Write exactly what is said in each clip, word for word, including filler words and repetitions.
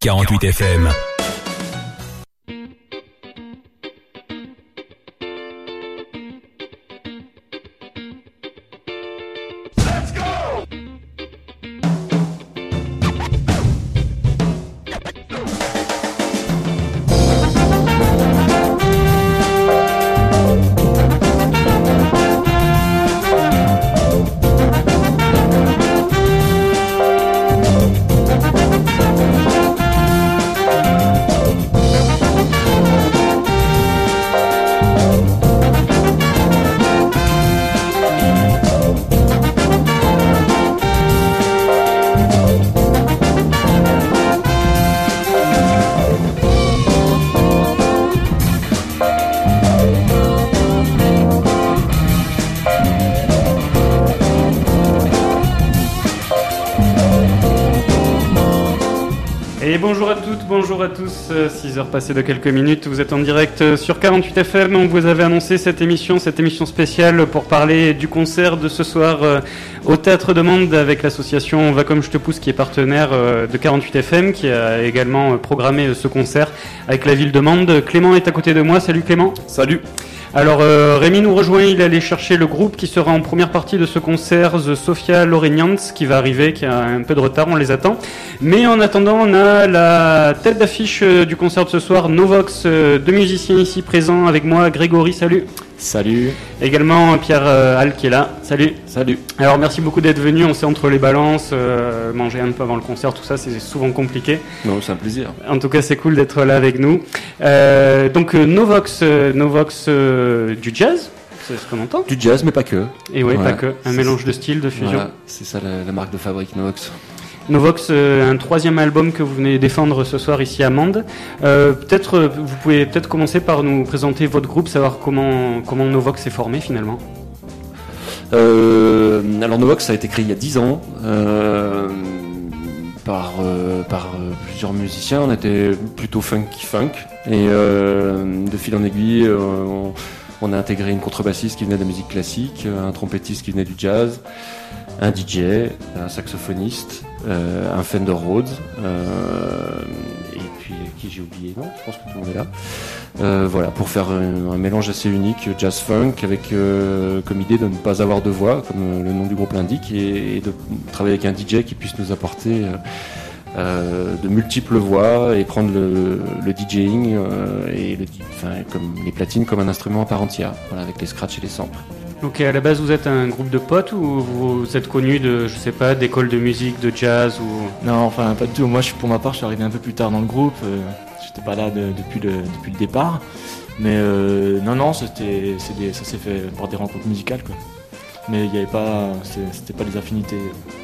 quarante-huit F M. Bonjour à toutes, bonjour à tous, six heures passées de quelques minutes, vous êtes en direct sur quarante-huit F M, on vous avait annoncé cette émission, cette émission spéciale pour parler du concert de ce soir euh, au Théâtre de Mende avec l'association Va Comme Je Te Pousse qui est partenaire euh, de quarante-huit F M, qui a également programmé ce concert avec la ville de Mende. Clément est à côté de moi, salut Clément. Salut. Alors euh, Rémi nous rejoint, il est allé chercher le groupe qui sera en première partie de ce concert, The Sophia Loregnans, qui va arriver, qui a un peu de retard, on les attend. Mais en attendant, on a la tête d'affiche du concert de ce soir, Novox, euh, deux musiciens ici présents avec moi, Grégory, salut. Salut. Également Pierre euh, Hall qui est là, salut. Salut. Alors merci beaucoup d'être venu, on sait entre les balances, euh, manger un peu avant le concert, tout ça c'est souvent compliqué. Non, c'est un plaisir. En tout cas c'est cool d'être là avec nous. Euh, donc euh, Novox, euh, Novox euh, du jazz, c'est ce qu'on entend. Du jazz mais pas que. Et oui, voilà. Pas que, un mélange de styles, de fusion. Voilà, c'est ça la, la marque de fabrique Novox. Novox, euh, un troisième album que vous venez défendre ce soir ici à Mende. Euh, peut-être, euh, vous pouvez peut-être commencer par nous présenter votre groupe, savoir comment comment Novox est formé finalement. Euh, alors Novox ça a été créé il y a dix ans euh, par euh, par euh, plusieurs musiciens. On était plutôt funky funk et euh, de fil en aiguille, euh, on, on a intégré une contrebassiste qui venait de la musique classique, un trompettiste qui venait du jazz, un D J, un saxophoniste, euh, un Fender Rhodes, euh, et puis qui j'ai oublié, non, je pense que tout le monde est là. Euh, voilà, pour faire un, un mélange assez unique, jazz funk, avec euh, comme idée de ne pas avoir de voix, comme le nom du groupe l'indique, et, et de travailler avec un D J qui puisse nous apporter euh, euh, de multiples voix et prendre le, le DJing euh, et le, enfin, comme les platines comme un instrument à part entière, voilà, avec les scratchs et les samples. Ok, à la base vous êtes un groupe de potes ou vous êtes connu de, je sais pas, d'école de musique, de jazz ou... Non, enfin pas du tout. Moi, je, pour ma part, je suis arrivé un peu plus tard dans le groupe. Euh, j'étais pas là de, depuis, le, depuis le départ. Mais euh, non, non, c'était, c'est des, ça s'est fait par des rencontres musicales, quoi. Mais il n'y avait pas, c'était pas des affinités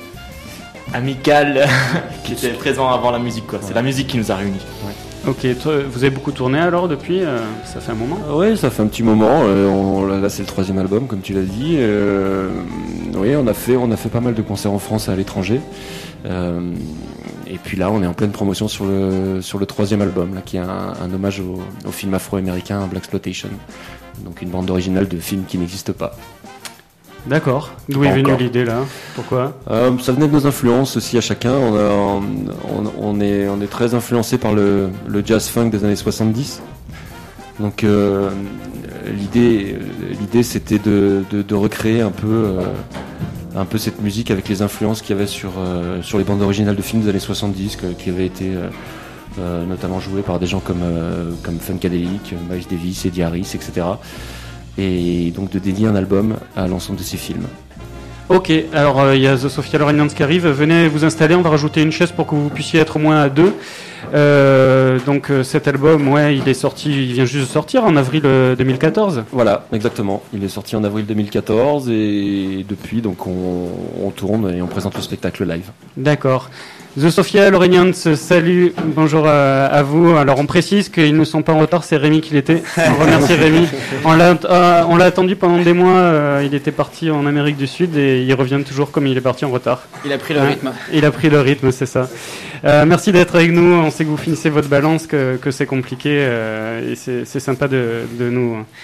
amicales qui étaient présentes avant la musique, quoi. C'est ouais. La musique qui nous a réunis. Ouais. Ok, toi, vous avez beaucoup tourné alors depuis euh, ça fait un moment? Oui, ça fait un petit moment. Euh, on, là, c'est le troisième album, comme tu l'as dit. Euh, oui, on a fait, on a fait pas mal de concerts en France et à l'étranger. Euh, et puis là, on est en pleine promotion sur le sur le troisième album, là, qui est un, un hommage au, au film afro-américain Blaxploitation, donc une bande originale de films qui n'existe pas. D'accord. D'où est venue l'idée là? Pourquoi? euh, Ça venait de nos influences aussi à chacun. On, a, on, on, est, on est très influencé par le, le jazz funk des années soixante-dix. Donc euh, l'idée, l'idée c'était de, de, de recréer un peu, euh, un peu cette musique avec les influences qu'il y avait sur, euh, sur les bandes originales de films des années soixante-dix que, qui avaient été euh, euh, notamment jouées par des gens comme, euh, comme Funkadelic, Miles Davis, Eddie Harris, et cetera. Et donc de dédier un album à l'ensemble de ces films. Ok, alors il euh, y a The Sophia Loregnans qui arrive, venez vous installer, on va rajouter une chaise pour que vous puissiez être au moins à deux. Euh, donc euh, cet album, ouais, il est sorti, il vient juste de sortir en avril euh, deux mille quatorze. Voilà, exactement. Il est sorti en avril deux mille quatorze et depuis, donc on, on tourne et on présente le spectacle live. D'accord. The Sophia Loregnans, salut, bonjour à, à vous. Alors on précise qu'ils ne sont pas en retard, c'est Rémi qui l'était. On remercie Rémi. On l'a, euh, on l'a attendu pendant des mois, euh, il était parti en Amérique du Sud et il revient toujours comme il est parti en retard. Il a pris le hein rythme. Il a pris le rythme, c'est ça. Euh, merci d'être avec nous, on sait que vous finissez votre balance, que, que c'est compliqué euh, et c'est, c'est sympa de, de nous...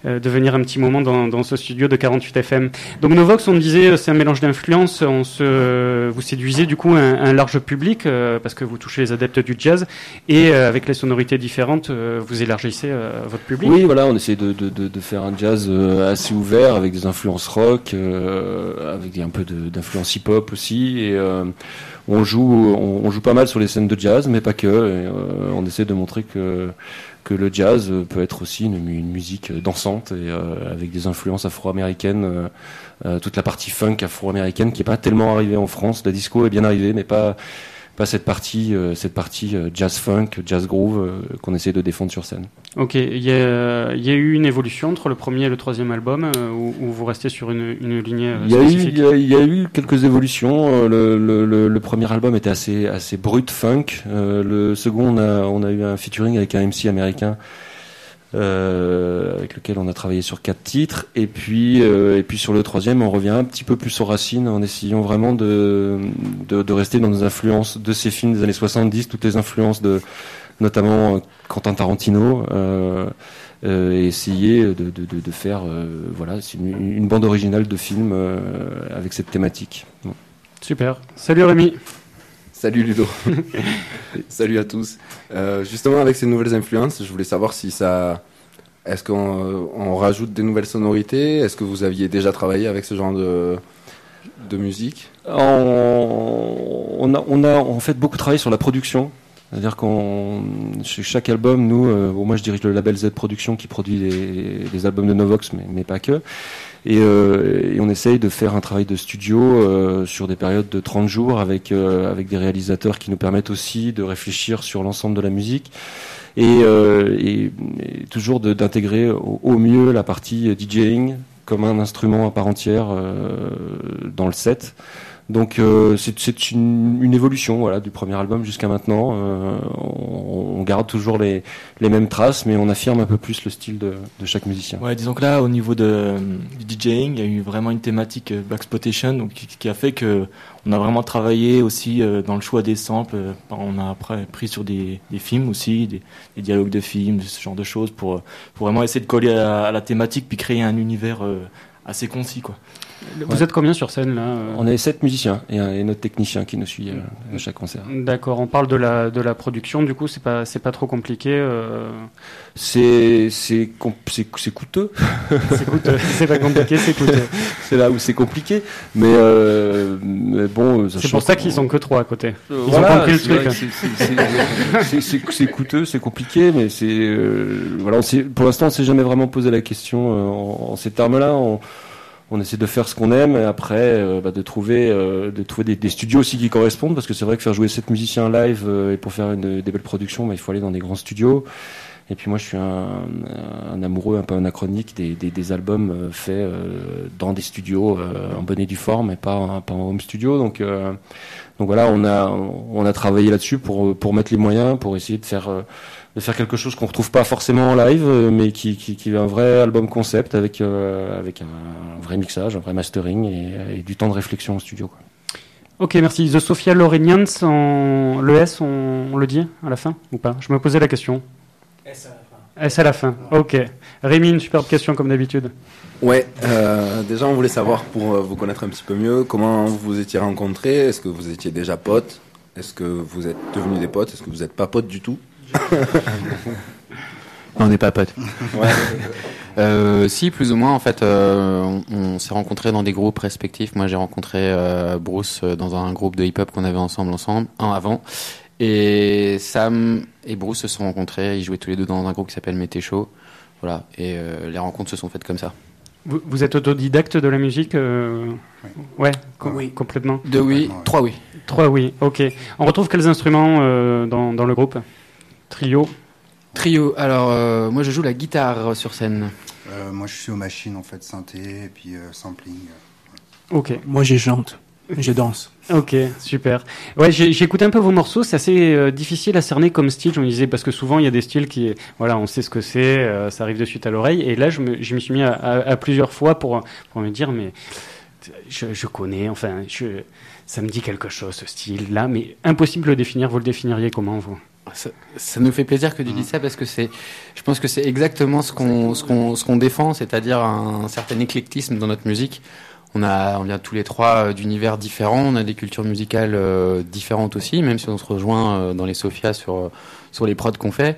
euh, de venir un petit moment dans, dans ce studio de quarante-huit F M. Donc Novox, on me disait, c'est un mélange d'influences. On se, vous séduisez du coup un, un large public euh, parce que vous touchez les adeptes du jazz et euh, avec les sonorités différentes, euh, vous élargissez euh, votre public. Oui, voilà, on essaie de, de, de, de faire un jazz euh, assez ouvert avec des influences rock, euh, avec un peu de, d'influence hip-hop aussi. Et euh, on joue, on, on joue pas mal sur les scènes de jazz, mais pas que. Et, euh, on essaie de montrer que que le jazz peut être aussi une, une musique dansante et euh, avec des influences afro-américaines. Euh, euh, toute la partie funk afro-américaine qui est pas tellement arrivée en France. La disco est bien arrivée, mais pas pas cette partie, euh, cette partie euh, jazz funk, jazz groove euh, qu'on essaie de défendre sur scène. Ok, il y a, il y a eu une évolution entre le premier et le troisième album, euh, où, où vous restez sur une, une ligne euh, il y a spécifique. eu, il y a, il y a eu quelques évolutions. Le, le, le, le premier album était assez, assez brut funk. Euh, le second, on a, on a eu un featuring avec un M C américain. Euh, avec lequel on a travaillé sur quatre titres, et puis euh, et puis sur le troisième on revient un petit peu plus aux racines en essayant vraiment de de, de rester dans nos influences de ces films des années soixante-dix, toutes les influences de notamment Quentin Tarantino, euh, euh, et essayer de de, de, de faire euh, voilà c'est une, une bande originale de films euh, avec cette thématique. Bon. Super. Salut Rémi. Salut Ludo. Salut à tous. Euh, justement, avec ces nouvelles influences, je voulais savoir si ça... Est-ce qu'on on rajoute des nouvelles sonorités ? Est-ce que vous aviez déjà travaillé avec ce genre de, de musique ? on, on, a, on a en fait beaucoup travaillé sur la production. C'est-à-dire qu'on, chez chaque album, nous, euh, bon, moi je dirige le label Z Production qui produit les, les albums de Novox, mais, mais pas que. Et, euh, et on essaye de faire un travail de studio euh, sur des périodes de trente jours avec euh, avec des réalisateurs qui nous permettent aussi de réfléchir sur l'ensemble de la musique et, euh, et, et toujours de, d'intégrer au, au mieux la partie DJing comme un instrument à part entière euh, dans le set. Donc euh, c'est, c'est une, une évolution voilà du premier album jusqu'à maintenant. Euh, on, on garde toujours les, les mêmes traces, mais on affirme un peu plus le style de, de chaque musicien. Ouais, disons que là, au niveau de, du DJing, il y a eu vraiment une thématique euh, Blaxploitation, donc qui, qui a fait que on a vraiment travaillé aussi euh, dans le choix des samples. On a après pris sur des, des films aussi, des, des dialogues de films, ce genre de choses, pour pour vraiment essayer de coller à, à la thématique puis créer un univers euh, assez concis, quoi. Vous Ouais. êtes combien sur scène là euh On est sept musiciens et, un, et notre technicien qui nous suit euh, à chaque concert. D'accord, on parle de la de la production. Du coup, c'est pas c'est pas trop compliqué. Euh... C'est c'est com- c'est, c'est coûteux. C'est coûteux. C'est pas compliqué, c'est coûteux. C'est là où c'est compliqué, mais, euh, mais bon. C'est pour ça qu'ils sont que trois à côté. Euh, Ils voilà, ont compris le c'est truc. vrai que C'est, c'est, c'est, c'est, c'est, c'est coûteux, c'est compliqué, mais c'est euh, voilà. On s'est, pour l'instant, on s'est jamais vraiment posé la question euh, en, en ces termes-là. On, on essaie de faire ce qu'on aime et après euh, bah, de trouver euh, de trouver des, des studios aussi qui correspondent, parce que c'est vrai que faire jouer sept musiciens live euh, et pour faire une, des belles productions, bah, il faut aller dans des grands studios. Et puis moi, je suis un, un amoureux un peu anachronique des, des, des albums euh, faits euh, dans des studios euh, en bonne et due forme et pas, hein, pas en home studio. Donc, euh, donc voilà, on a on a travaillé là-dessus pour pour mettre les moyens, pour essayer de faire euh, de faire quelque chose qu'on retrouve pas forcément en live, euh, mais qui qui qui est un vrai album concept avec euh, avec un, un vrai mixage, un vrai mastering et, et du temps de réflexion au studio, quoi. Ok, merci. The Sophia Lorenians, en... le S, on... on le dit à la fin ou pas ? Je me posais la question. S à la fin. S à la fin. Ok. Rémi, une superbe question comme d'habitude. Ouais, euh, déjà on voulait savoir, pour euh, vous connaître un petit peu mieux, comment vous vous étiez rencontrés. Est-ce que vous étiez déjà potes ? Est-ce que vous êtes devenus des potes ? Est-ce que vous n'êtes pas potes du tout ? On n'est pas potes. Ouais. Euh, si, plus ou moins, en fait, euh, on, on s'est rencontrés dans des groupes respectifs. Moi, j'ai rencontré euh, Bruce dans un groupe de hip-hop qu'on avait ensemble, ensemble, un avant. Et Sam et Bruce se sont rencontrés. Ils jouaient tous les deux dans un groupe qui s'appelle Mété Chaud. Voilà. Et euh, les rencontres se sont faites comme ça. Vous, vous êtes autodidacte de la musique euh... Ouais, com- Oui. complètement. Deux oui, Complètement, ouais. trois oui. Trois, oui. Ok. On retrouve quels instruments euh, dans, dans le groupe ? Trio. Trio. Alors, euh, moi, je joue la guitare sur scène. Euh, moi, je suis aux machines, en fait, synthé et puis euh, sampling. Ok. Moi, je chante, je danse. Ok, super. Ouais, j'ai, j'ai écouté un peu vos morceaux. C'est assez euh, difficile à cerner comme style. Je me disais parce que souvent il y a des styles qui, voilà, on sait ce que c'est, euh, ça arrive de suite à l'oreille. Et là, je me, je m'y suis mis à, à, à plusieurs fois pour pour me dire, mais je, je connais. Enfin, je, ça me dit quelque chose ce style-là, mais impossible de le définir. Vous le définiriez comment, vous ? ça, ça nous fait plaisir que tu dises ça parce que c'est, je pense que c'est exactement ce qu'on, ce qu'on, ce qu'on défend, c'est-à-dire un, un certain éclectisme dans notre musique. On a, on vient tous les trois d'univers différents, on a des cultures musicales euh, différentes aussi, même si on se rejoint euh, dans les Sophia sur sur les prods qu'on fait.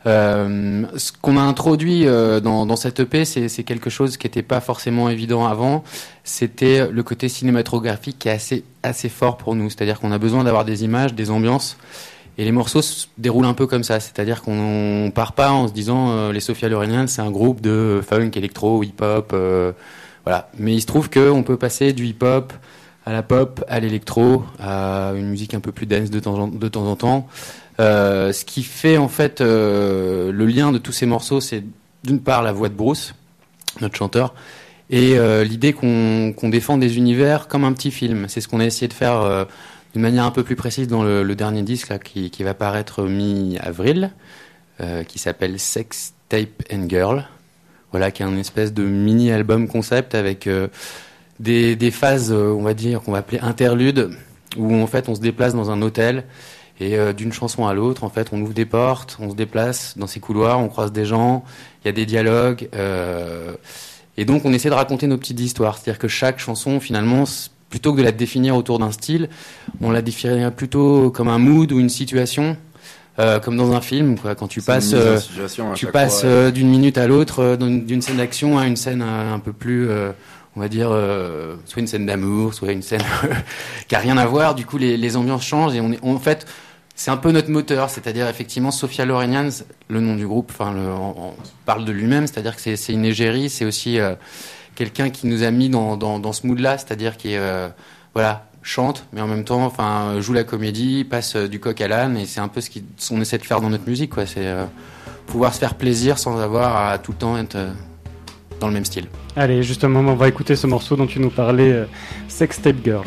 Euh, ce qu'on a introduit euh, dans, dans cette E P, c'est, c'est quelque chose qui n'était pas forcément évident avant. C'était le côté cinématographique qui est assez assez fort pour nous, c'est-à-dire qu'on a besoin d'avoir des images, des ambiances. Et les morceaux se déroulent un peu comme ça, c'est-à-dire qu'on part pas en se disant euh, les Sophia Loren, c'est un groupe de funk, électro, hip-hop. Euh, Voilà. Mais il se trouve qu'on peut passer du hip-hop à la pop, à l'électro, à une musique un peu plus dense de temps en, de temps, en temps. Euh, ce qui fait en fait euh, le lien de tous ces morceaux, c'est d'une part la voix de Bruce, notre chanteur, et euh, l'idée qu'on, qu'on défend des univers comme un petit film. C'est ce qu'on a essayé de faire euh, d'une manière un peu plus précise dans le, le dernier disque là, qui, qui va paraître mi-avril, euh, qui s'appelle Sex, Tape and Girl. Voilà, qui est un espèce de mini-album concept avec euh, des, des phases, euh, on va dire, qu'on va appeler interludes, où en fait on se déplace dans un hôtel et euh, d'une chanson à l'autre, en fait, on ouvre des portes, on se déplace dans ces couloirs, on croise des gens, il y a des dialogues, euh, et donc on essaie de raconter nos petites histoires. C'est-à-dire que chaque chanson, finalement, plutôt que de la définir autour d'un style, on la définirait plutôt comme un mood ou une situation. Euh, comme dans un film, quoi. Quand tu C'est passes, une mise en euh, situation à tu chaque passes fois, ouais. euh, d'une minute à l'autre, euh, d'une d'une scène d'action à une scène euh, un peu plus, euh, on va dire, euh, soit une scène d'amour, soit une scène qui a rien à voir. Du coup, les, les ambiances changent et on est, on, en fait, c'est un peu notre moteur. C'est-à-dire, effectivement, Sophia Lorenians, le nom du groupe, enfin, le, on, on parle de lui-même. C'est-à-dire que c'est, c'est une égérie, c'est aussi euh, quelqu'un qui nous a mis dans, dans, dans ce mood-là. C'est-à-dire qui est, euh, voilà. chante, mais en même temps, enfin, joue la comédie, passe du coq à l'âne, et c'est un peu ce qu'on essaie de faire dans notre musique, quoi. C'est euh, pouvoir se faire plaisir sans avoir à tout le temps être euh, dans le même style. Allez, justement, on va écouter ce morceau dont tu nous parlais, euh, Sex Tape Girl.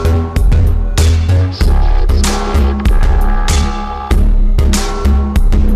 Sex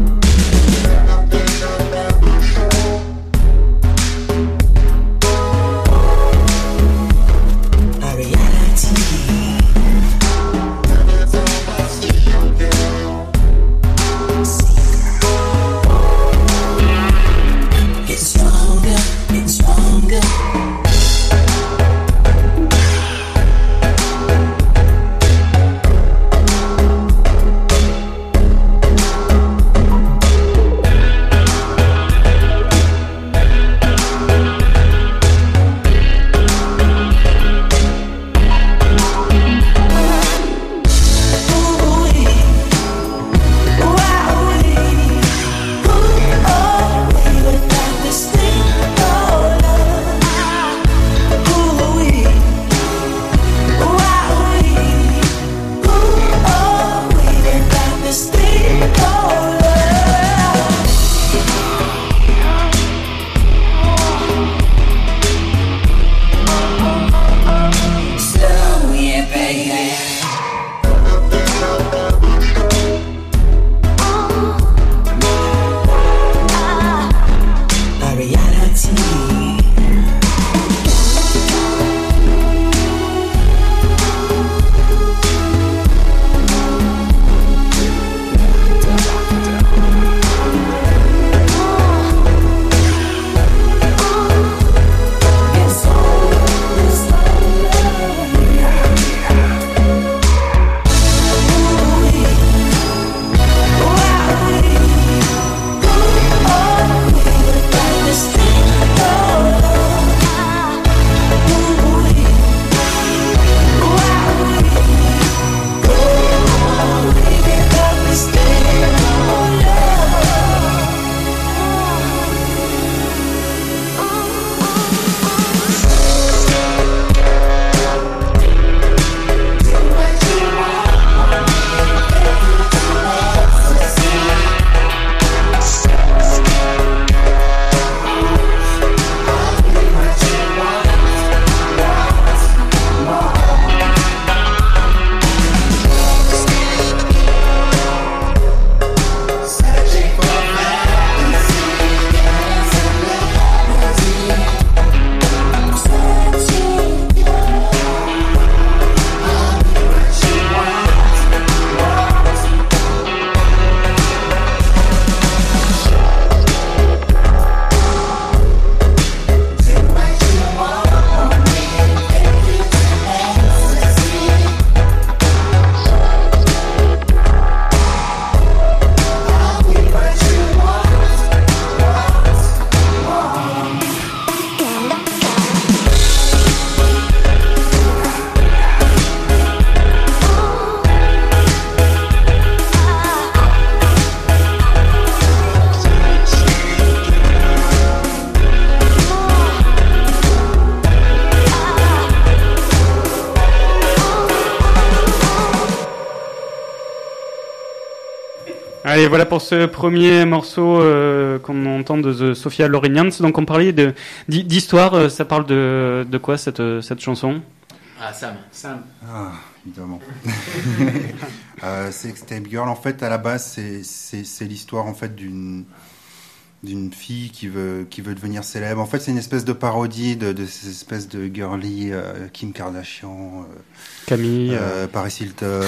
Allez, voilà pour ce premier morceau euh, qu'on entend de The Sophia Loregnans. Donc on parlait de, d'histoire, euh, ça parle de, de quoi cette, cette chanson? Ah, Sam. Sam. Ah, évidemment. euh, Sextape Girl, en fait, à la base, c'est, c'est, c'est l'histoire en fait d'une d'une fille qui veut qui veut devenir célèbre. En fait, c'est une espèce de parodie de, de ces espèces de girly euh, Kim Kardashian, euh, Camille, euh, euh... Paris Hilton.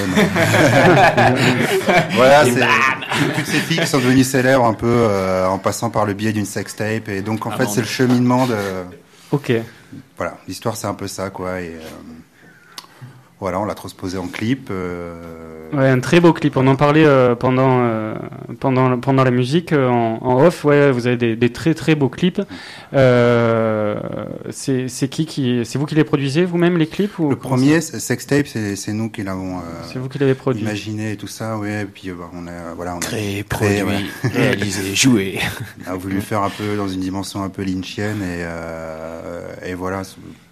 Voilà, c'est toutes ces filles qui sont devenues célèbres un peu euh, en passant par le biais d'une sextape. Et donc, en ah fait, bon, c'est le cheminement de. Ok. Voilà, l'histoire, c'est un peu ça, quoi. Et euh, voilà, on l'a transposé en clip. Euh... Ouais, un très beau clip. On en parlait euh, pendant euh, pendant pendant la musique euh, en, en off. Ouais, vous avez des, des très très beaux clips. Euh, c'est c'est qui qui c'est vous qui les produisez vous-même les clips ou le premier Sextape, c'est c'est nous qui l'avons. Euh, c'est vous qui l'avez produit. Imaginé et tout ça, ouais. Et puis euh, on a voilà, on créé, a produit, ouais. réalisé, joué. On a voulu faire un peu dans une dimension un peu lynchienne et euh, et voilà.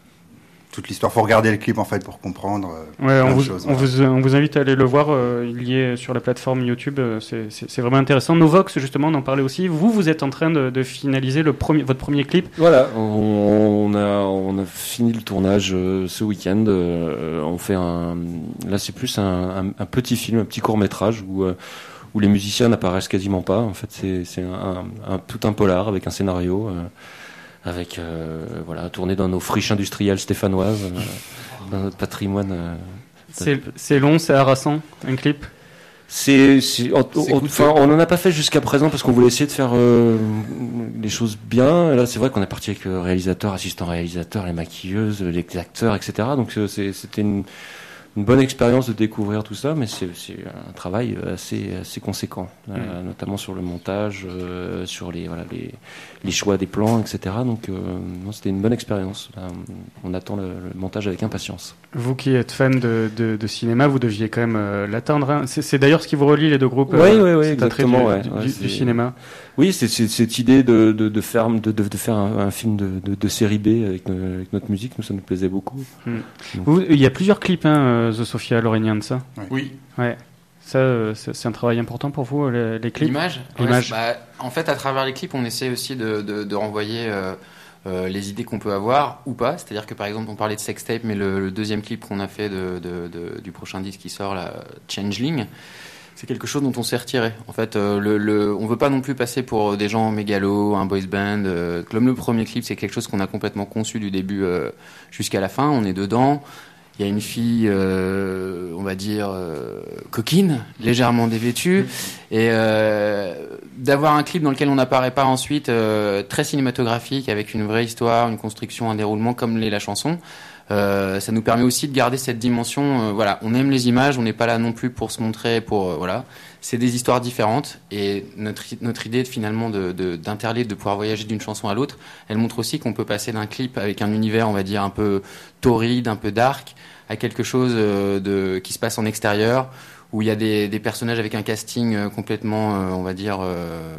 Toute l'histoire, faut regarder le clip en fait pour comprendre. Euh, ouais, on vous, choses, on, voilà. vous, on vous invite à aller le voir. Euh, il y est sur la plateforme YouTube. Euh, c'est, c'est, c'est vraiment intéressant. Novox, justement, on en parlait aussi. Vous, vous êtes en train de, de finaliser le premier, votre premier clip. Voilà, on, on a on a fini le tournage euh, ce week-end. Euh, on fait un, là c'est plus un, un, un petit film, un petit court métrage où euh, où les musiciens n'apparaissent quasiment pas. En fait, c'est c'est un, un, un tout un polar avec un scénario. Euh, avec euh, voilà, tourné dans nos friches industrielles stéphanoises, euh, dans notre patrimoine. Euh, c'est, c'est long, c'est harassant, un clip. C'est, c'est, on, on, enfin, on en a pas fait jusqu'à présent parce qu'on voulait essayer de faire euh, les choses bien. Et là, c'est vrai qu'on est parti avec le réalisateur, assistant réalisateur, les maquilleuses, les acteurs, et cetera. Donc c'est, c'était une, une bonne expérience de découvrir tout ça, mais c'est, c'est un travail assez, assez conséquent, mmh. euh, notamment sur le montage, euh, sur les, voilà, les, les choix des plans, et cetera. Donc, euh, non, c'était une bonne expérience. Là, on attend le, le montage avec impatience. Vous qui êtes fan de, de, de cinéma, vous deviez quand même euh, l'atteindre. Hein. C'est, c'est d'ailleurs ce qui vous relie les deux groupes. Oui, euh, oui, oui, exactement. Du, ouais, du, ouais, du, du cinéma. Oui, c'est, c'est cette idée de, de, de faire, de, de, de faire un, un film de, de, de série B avec, avec notre musique. Nous, ça nous plaisait beaucoup. Hmm. Vous, il y a plusieurs clips, hein, The Sophia Loregnans, ça. Oui. Ouais. Ça, euh, c'est, c'est un travail important pour vous, les, les clips. L'image. L'image. Ouais, bah, en fait, à travers les clips, on essaie aussi de, de, de renvoyer euh, euh, les idées qu'on peut avoir ou pas. C'est-à-dire que par exemple, on parlait de Sextape, mais le, le deuxième clip qu'on a fait de, de, de, du prochain disque qui sort, là, Changeling, c'est quelque chose dont on s'est retiré. En fait, euh, le, le, on veut pas non plus passer pour des gens mégalos, un boys band. Euh, comme le premier clip, c'est quelque chose qu'on a complètement conçu du début euh, jusqu'à la fin. On est dedans. Il y a une fille, euh, on va dire, euh, coquine, légèrement dévêtue, et euh, d'avoir un clip dans lequel on n'apparaît pas ensuite, euh, très cinématographique, avec une vraie histoire, une construction, un déroulement, comme l'est la chanson. Euh, ça nous permet aussi de garder cette dimension. Euh, voilà, on aime les images, on n'est pas là non plus pour se montrer, pour euh, voilà. C'est des histoires différentes, et notre notre idée de, finalement de, de d'interlier, de pouvoir voyager d'une chanson à l'autre, elle montre aussi qu'on peut passer d'un clip avec un univers, on va dire un peu torride, un peu dark, à quelque chose euh, de qui se passe en extérieur, où il y a des des personnages avec un casting euh, complètement, euh, on va dire. Euh,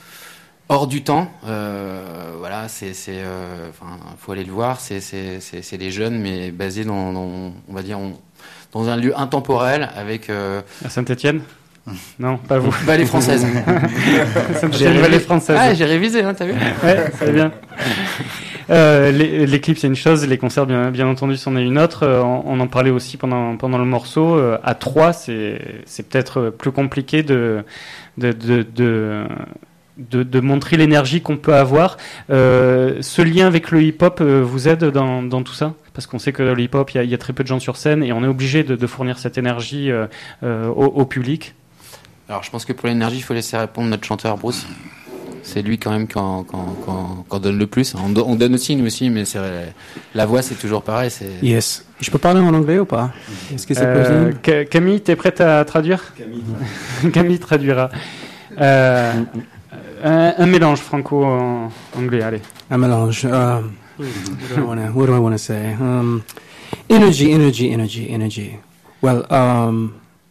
hors du temps, euh, voilà, c'est, c'est, euh, enfin, faut aller le voir. C'est, c'est, c'est, c'est des jeunes, mais basés dans, dans on va dire, on, dans un lieu intemporel avec. Euh... À Saint-Étienne. Non, pas vous. Vallée française. J'ai révisé. Vallée française. Ah, j'ai révisé, hein, t'as vu? Ouais, c'est bien. Euh, les, les clips, c'est une chose, les concerts, bien, bien entendu, c'en est une autre. Euh, on, on en parlait aussi pendant, pendant le morceau. Euh, à trois, c'est, c'est peut-être plus compliqué de, de, de, de De, de montrer l'énergie qu'on peut avoir. Euh, ce lien avec le hip-hop euh, vous aide dans, dans tout ça? Parce qu'on sait que le hip-hop, il y, y a très peu de gens sur scène et on est obligé de, de fournir cette énergie euh, euh, au, au public. Alors je pense que pour l'énergie, il faut laisser répondre notre chanteur Bruce. C'est lui quand même qui en, qui en, qui en, qui en donne le plus. On, do, on donne aussi, nous aussi, mais c'est vrai, la voix, c'est toujours pareil. C'est... Yes. Je peux parler en anglais ou pas? Est-ce que c'est euh, possible? Camille, t'es prête à traduire? Camille. Camille traduira. Euh, Un, un mélange franco-anglais, allez. Un mélange. Um, what do I want to say? Um, energy, energy, energy, energy. Well, um,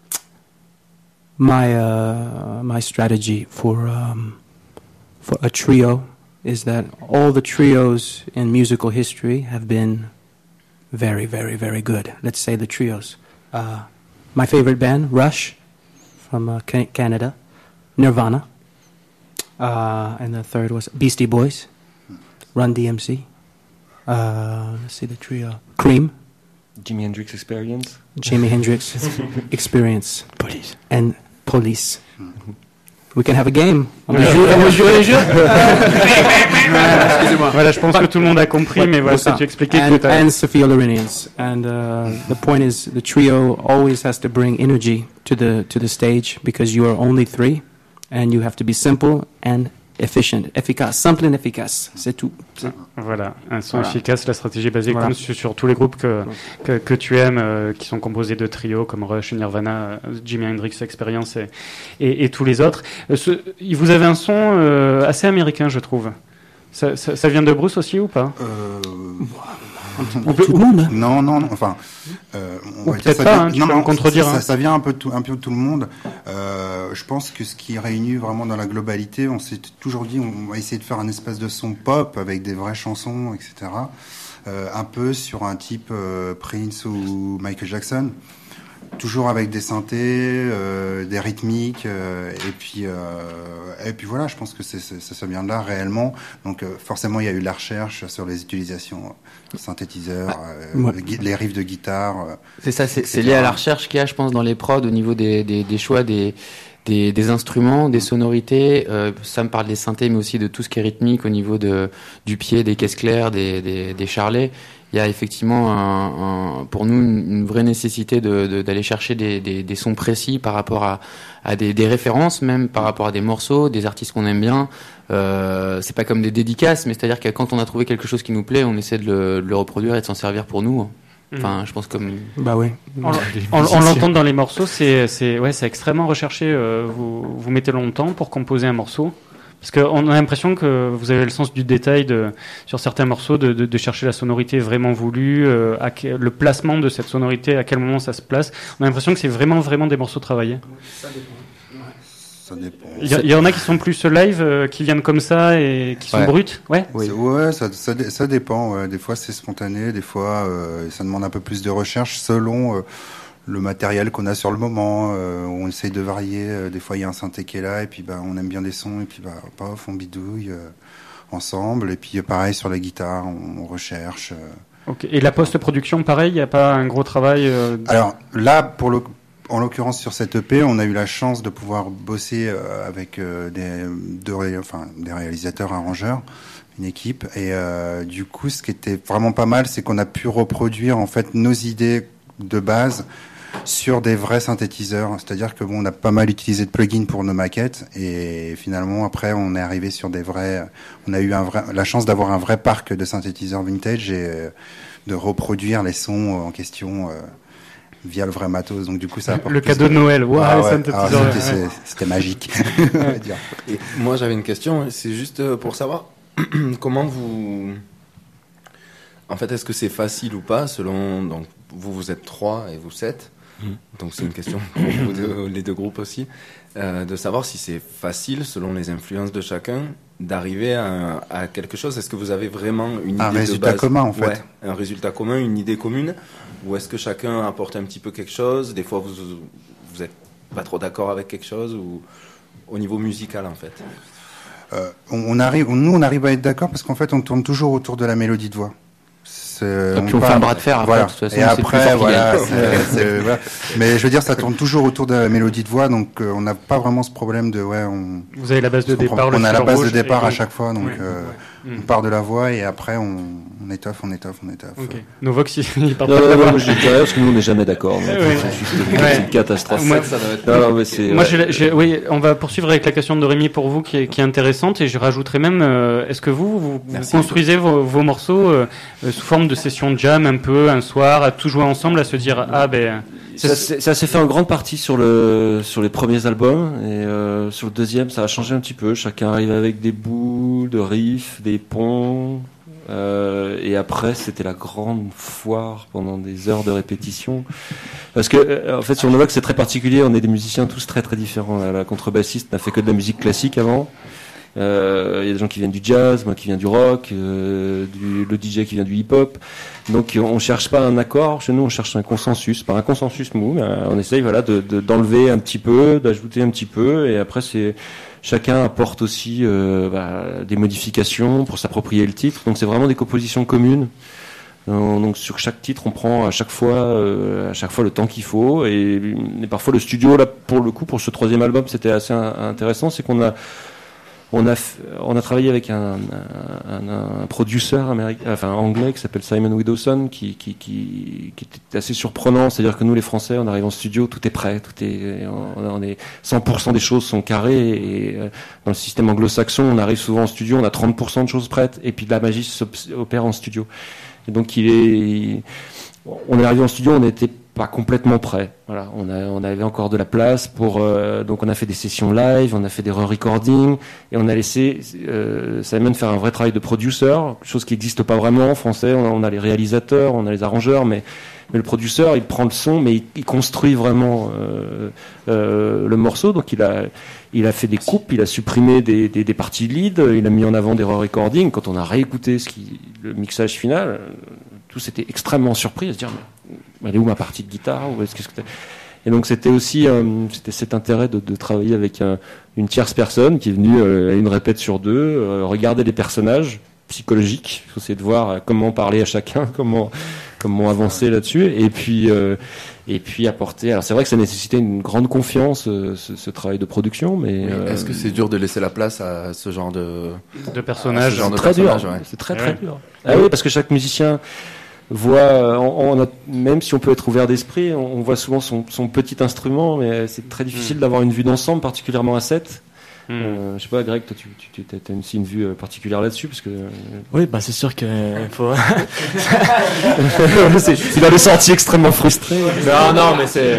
my uh, my strategy for um, for a trio is that all the trios in musical history have been very, very, very good. Let's say the trios. Uh, my favorite band, Rush, from uh, Canada. Nirvana. Uh, and the third was Beastie Boys, Run D M C. Uh, let's see the trio. Cream. Jimi Hendrix Experience. Jimi Hendrix Experience. Police. And Police. We can have a game. On va jouer, on va jouer les jeux. Excusez-moi. Voilà, je pense que tout le monde a compris, mais voilà ce que tu expliquais and, tout à l'heure. and Sophia Lorenians. And uh, the point is, the trio always has to bring energy to the to the stage because you are only three, and you have to be simple and efficient, efficace, simple and efficace. C'est tout. C'est... Voilà, un son Voilà. efficace, la stratégie basée Voilà. comme sur, sur tous les groupes que, que, que tu aimes, euh, qui sont composés de trios comme Rush, Nirvana, euh, Jimi Hendrix Experience et, et, et tous les autres. Euh, ce, vous avez un son euh, assez américain, je trouve. Ça, ça, ça vient de Bruce aussi ou pas? Euh... On peut- Tout le monde. Non, non, non, enfin, euh, on Ou va dire peut-être ça pas, vient- hein, tu non, peux non, me contredire, Ça, hein. ça, ça vient un peu de tout, un peu de tout le monde. Euh, je pense que ce qui réunit vraiment dans la globalité, on s'est toujours dit, on va essayer de faire un espèce de son pop avec des vraies chansons, et cetera. Euh, un peu sur un type euh, Prince ou Michael Jackson. Toujours avec des synthés, euh, des rythmiques, euh, et puis euh, et puis voilà, je pense que c'est, c'est, ça vient de là réellement. Donc euh, forcément, il y a eu de la recherche sur les utilisations de synthétiseurs, euh, Ouais. les, gui- les riffs de guitare. euh, C'est ça, c'est, c'est et lié à cetera. la recherche qu'il y a, je pense, dans les prods au niveau des, des, des choix des, des, des instruments, des sonorités. Euh, ça me parle des synthés, mais aussi de tout ce qui est rythmique au niveau de, du pied, des caisses claires, des, des, des charlets. Il y a effectivement un, un, pour nous une, une vraie nécessité de, de, d'aller chercher des, des, des sons précis par rapport à, à des, des références, même par rapport à des morceaux, des artistes qu'on aime bien. Euh, c'est pas comme des dédicaces, mais c'est-à-dire que quand on a trouvé quelque chose qui nous plaît, on essaie de le, de le reproduire et de s'en servir pour nous. Enfin, je pense comme. Bah oui. On, on, on l'entend dans les morceaux, c'est, c'est, ouais, c'est extrêmement recherché. euh, Vous, vous mettez longtemps pour composer un morceau. Parce qu'on a l'impression que vous avez le sens du détail de, sur certains morceaux, de, de, de chercher la sonorité vraiment voulue, euh, à que, le placement de cette sonorité, à quel moment ça se place. On a l'impression que c'est vraiment, vraiment des morceaux travaillés. Ça dépend. Il y, a- il y en a qui sont plus live, euh, qui viennent comme ça et qui sont Ouais. bruts. Ouais. C'est- Ouais, ça, ça, dé- ça dépend. Ouais. Des fois, c'est spontané. Des fois, euh, ça demande un peu plus de recherche selon euh, le matériel qu'on a sur le moment. Euh, on essaye de varier. Euh, des fois, il y a un synthé qui est là, et puis bah, on aime bien des sons, et puis bah, paf, on bidouille euh, ensemble. Et puis, euh, pareil sur la guitare, on, on recherche. euh. Ok. Et la post-production, pareil, il n'y a pas un gros travail. euh, Alors là, pour le, en l'occurrence sur cette E P, on a eu la chance de pouvoir bosser euh, avec euh, des, deux ré- enfin, des réalisateurs arrangeurs, une équipe. Et euh, du coup, ce qui était vraiment pas mal, c'est qu'on a pu reproduire en fait nos idées de base sur des vrais synthétiseurs. C'est-à-dire que bon, on a pas mal utilisé de plugins pour nos maquettes, et finalement après, on est arrivé sur des vrais. On a eu un vrai, la chance d'avoir un vrai parc de synthétiseurs vintage et euh, de reproduire les sons en question. Euh, via le vrai matos, donc du coup ça apporte le plus cadeau de Noël. Waouh, Ah les ouais, synthétiseurs, ah, ouais. c'était, c'est- c'était magique. on va dire. Et moi, j'avais une question. C'est juste euh, pour savoir comment vous. En fait, est-ce que c'est facile ou pas selon. Donc, vous, vous êtes trois et vous sept. Mm. Donc, c'est une question pour vous deux, les deux groupes aussi. Euh, de savoir si c'est facile, selon les influences de chacun, d'arriver à, à quelque chose. Est-ce que vous avez vraiment une Un idée résultat de base commun, en fait. Ouais, un résultat commun, une idée commune. Ou est-ce que chacun apporte un petit peu quelque chose? Des fois, vous vous êtes pas trop d'accord avec quelque chose, ou au niveau musical, en fait. Euh, on, on arrive, nous on arrive à être d'accord parce qu'en fait on tourne toujours autour de la mélodie de voix. C'est, Et puis on fait un bras de fer après, voilà. de toute façon, Et c'est le plus après, fort qui voilà, gagne. c'est- c'est- voilà. Mais je veux dire, ça tourne toujours autour de la mélodie de voix, donc euh, on n'a pas vraiment ce problème de ouais. On, Vous avez la base de on départ. prend- le on a la fil base rouge, de départ et à donc- chaque fois, donc Ouais, euh, ouais. on part de la voix et après on, on étoffe, on étoffe, on étoffe. Ok. Novox, il, il part Non, pas de non, la non, voix. moi, je dis rien parce que nous on n'est jamais d'accord. Ouais, Donc, ouais. C'est juste une, Ouais. c'est une catastrophe. Moi, Non, non, mais c'est, Moi, ouais. j'ai, j'ai- oui, on va poursuivre avec la question de Rémi pour vous qui est, qui est intéressante, et je rajouterai même, euh, est-ce que vous, vous, vous Merci. construisez vos, vos morceaux euh, euh, sous forme de session de jam un peu, un soir, à tout jouer ensemble, à se dire, ah ben, Ça, s'est- ça s'est fait en grande partie sur le sur les premiers albums, et euh, sur le deuxième ça a changé un petit peu. Chacun arrive avec des bouts de riffs, des ponts, euh, et après c'était la grande foire pendant des heures de répétition. Parce que euh, en fait sur Novox c'est très particulier, on est des musiciens tous très très différents. La contrebassiste n'a fait que de la musique classique avant. Euh, il y a des gens qui viennent du jazz, moi qui viens du rock, euh, du, le D J qui vient du hip-hop. Donc on cherche pas un accord, chez nous on cherche un consensus, pas un consensus mou, mais on essaye voilà de, de d'enlever un petit peu, d'ajouter un petit peu, et après c'est chacun apporte aussi euh, bah, des modifications pour s'approprier le titre. Donc c'est vraiment des compositions communes. Donc sur chaque titre, on prend à chaque fois, euh, à chaque fois le temps qu'il faut, et, et parfois le studio là pour le coup pour ce troisième album c'était assez intéressant, c'est qu'on a on a on a travaillé avec un un, un, un producteur américain, enfin anglais qui s'appelle Simon Widowson, qui qui qui qui était assez surprenant, c'est-à-dire que nous les Français, on arrive en studio, tout est prêt, tout est on, on est cent pour cent des choses sont carrées, et dans le système anglo-saxon, on arrive souvent en studio, on a trente pour cent de choses prêtes, et puis la magie s'opère en studio. Et donc il est, on est arrivé en studio, on n'était pas complètement prêt. Voilà, on a, on avait encore de la place pour, euh, donc on a fait des sessions live, on a fait des re-recordings, et on a laissé euh, Simon faire un vrai travail de producer, chose qui n'existe pas vraiment en français. On a, on a les réalisateurs, on a les arrangeurs, mais mais le producteur, il prend le son, mais il, il construit vraiment euh, euh, le morceau. Donc il a, il a fait des coupes, il a supprimé des, des, des parties lead, il a mis en avant des re-recordings. Quand on a réécouté ce qui, le mixage final, tous étaient extrêmement surpris à se dire mais elle est où ma partie de guitare, ou est-ce que c'était... Et donc c'était aussi euh, c'était cet intérêt de, de travailler avec un, une tierce personne qui est venue euh, à une répète sur deux, euh, regarder les personnages psychologiques, il faut essayer de voir comment parler à chacun, comment comment avancer là-dessus, et puis euh, et puis apporter. Alors c'est vrai que ça nécessitait une grande confiance, euh, ce, ce travail de production, mais euh, est-ce que c'est dur de laisser la place à ce genre de de personnages? C'est très dur. Ouais. C'est très très ouais. dur. Ah oui, parce que chaque musicien voit, on, on a, même si on peut être ouvert d'esprit, on, on voit souvent son, son petit instrument, mais c'est très difficile mmh. d'avoir une vue d'ensemble, particulièrement à sept. Mmh. Euh, je sais pas, Greg, toi, tu, tu, tu as aussi une vue particulière là-dessus, parce que. Oui, bah c'est sûr qu'il faut. Il a le senti extrêmement frustré. Non, non, mais c'est.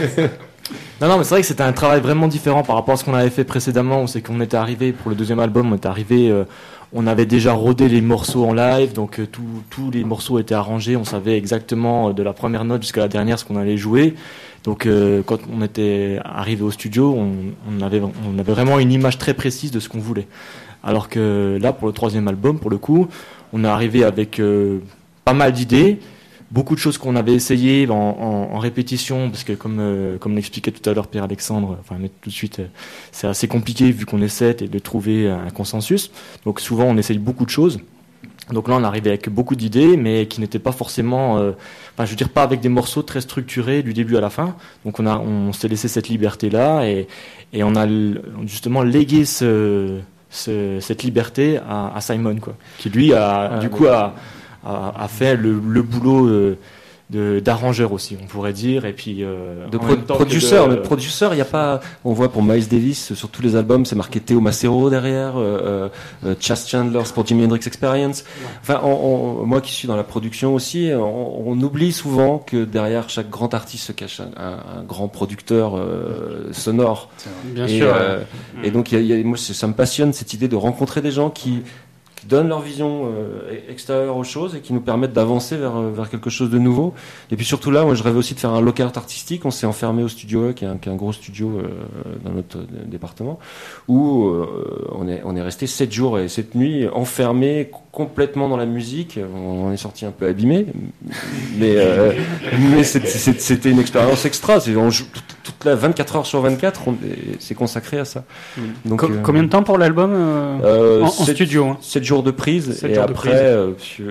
Non, non, mais c'est vrai que c'était un travail vraiment différent par rapport à ce qu'on avait fait précédemment, où c'est qu'on était arrivé pour le deuxième album, on était arrivé. Euh, On avait déjà rodé les morceaux en live, donc euh, tous les morceaux étaient arrangés. On savait exactement euh, de la première note jusqu'à la dernière ce qu'on allait jouer. Donc euh, quand on était arrivé au studio, on, on, avait, on avait vraiment une image très précise de ce qu'on voulait. Alors que là, pour le troisième album, pour le coup, on est arrivé avec euh, pas mal d'idées, beaucoup de choses qu'on avait essayées en, en, en répétition, parce que comme, euh, comme l'expliquait tout à l'heure Pierre-Alexandre, enfin mais tout de suite, euh, c'est assez compliqué vu qu'on est sept et de trouver un consensus. Donc souvent on essaye beaucoup de choses. Donc là on arrivait avec beaucoup d'idées, mais qui n'étaient pas forcément, euh, enfin je veux dire pas avec des morceaux très structurés du début à la fin. Donc on a, on s'est laissé cette liberté là, et, et on a justement légué ce, ce, cette liberté à, à Simon, quoi, qui lui a ah, du coup a a fait le, le boulot euh, de, d'arrangeur aussi, on pourrait dire, et puis euh, de pro- producteur. De... Producteur, il y a pas. On voit pour Miles Davis sur tous les albums, c'est marqué Théo Macero derrière, euh, euh, Chas Chandler pour Jimi Hendrix Experience. Enfin, on, on, moi qui suis dans la production aussi, on, on oublie souvent que derrière chaque grand artiste se cache un, un, un grand producteur euh, sonore. Bien et, sûr. Euh, et donc, il y a, il y a, moi, ça me passionne cette idée de rencontrer des gens qui donnent leur vision euh, extérieure aux choses et qui nous permettent d'avancer vers, vers quelque chose de nouveau. Et puis surtout là, moi je rêvais aussi de faire un local art artistique. On s'est enfermé au studio, qui est un, qui est un gros studio euh, dans notre département, où euh, on est, on est resté sept jours et sept nuits enfermés complètement dans la musique. On est sorti un peu abîmé, mais, euh, mais c'était, c'était une expérience extra. C'est, on joue toute, toute la vingt-quatre heures sur vingt-quatre, on, c'est consacré à ça. Donc, Com- euh, combien de temps pour l'album euh, euh, en, en studio hein. sept jours de prise, sept et après euh,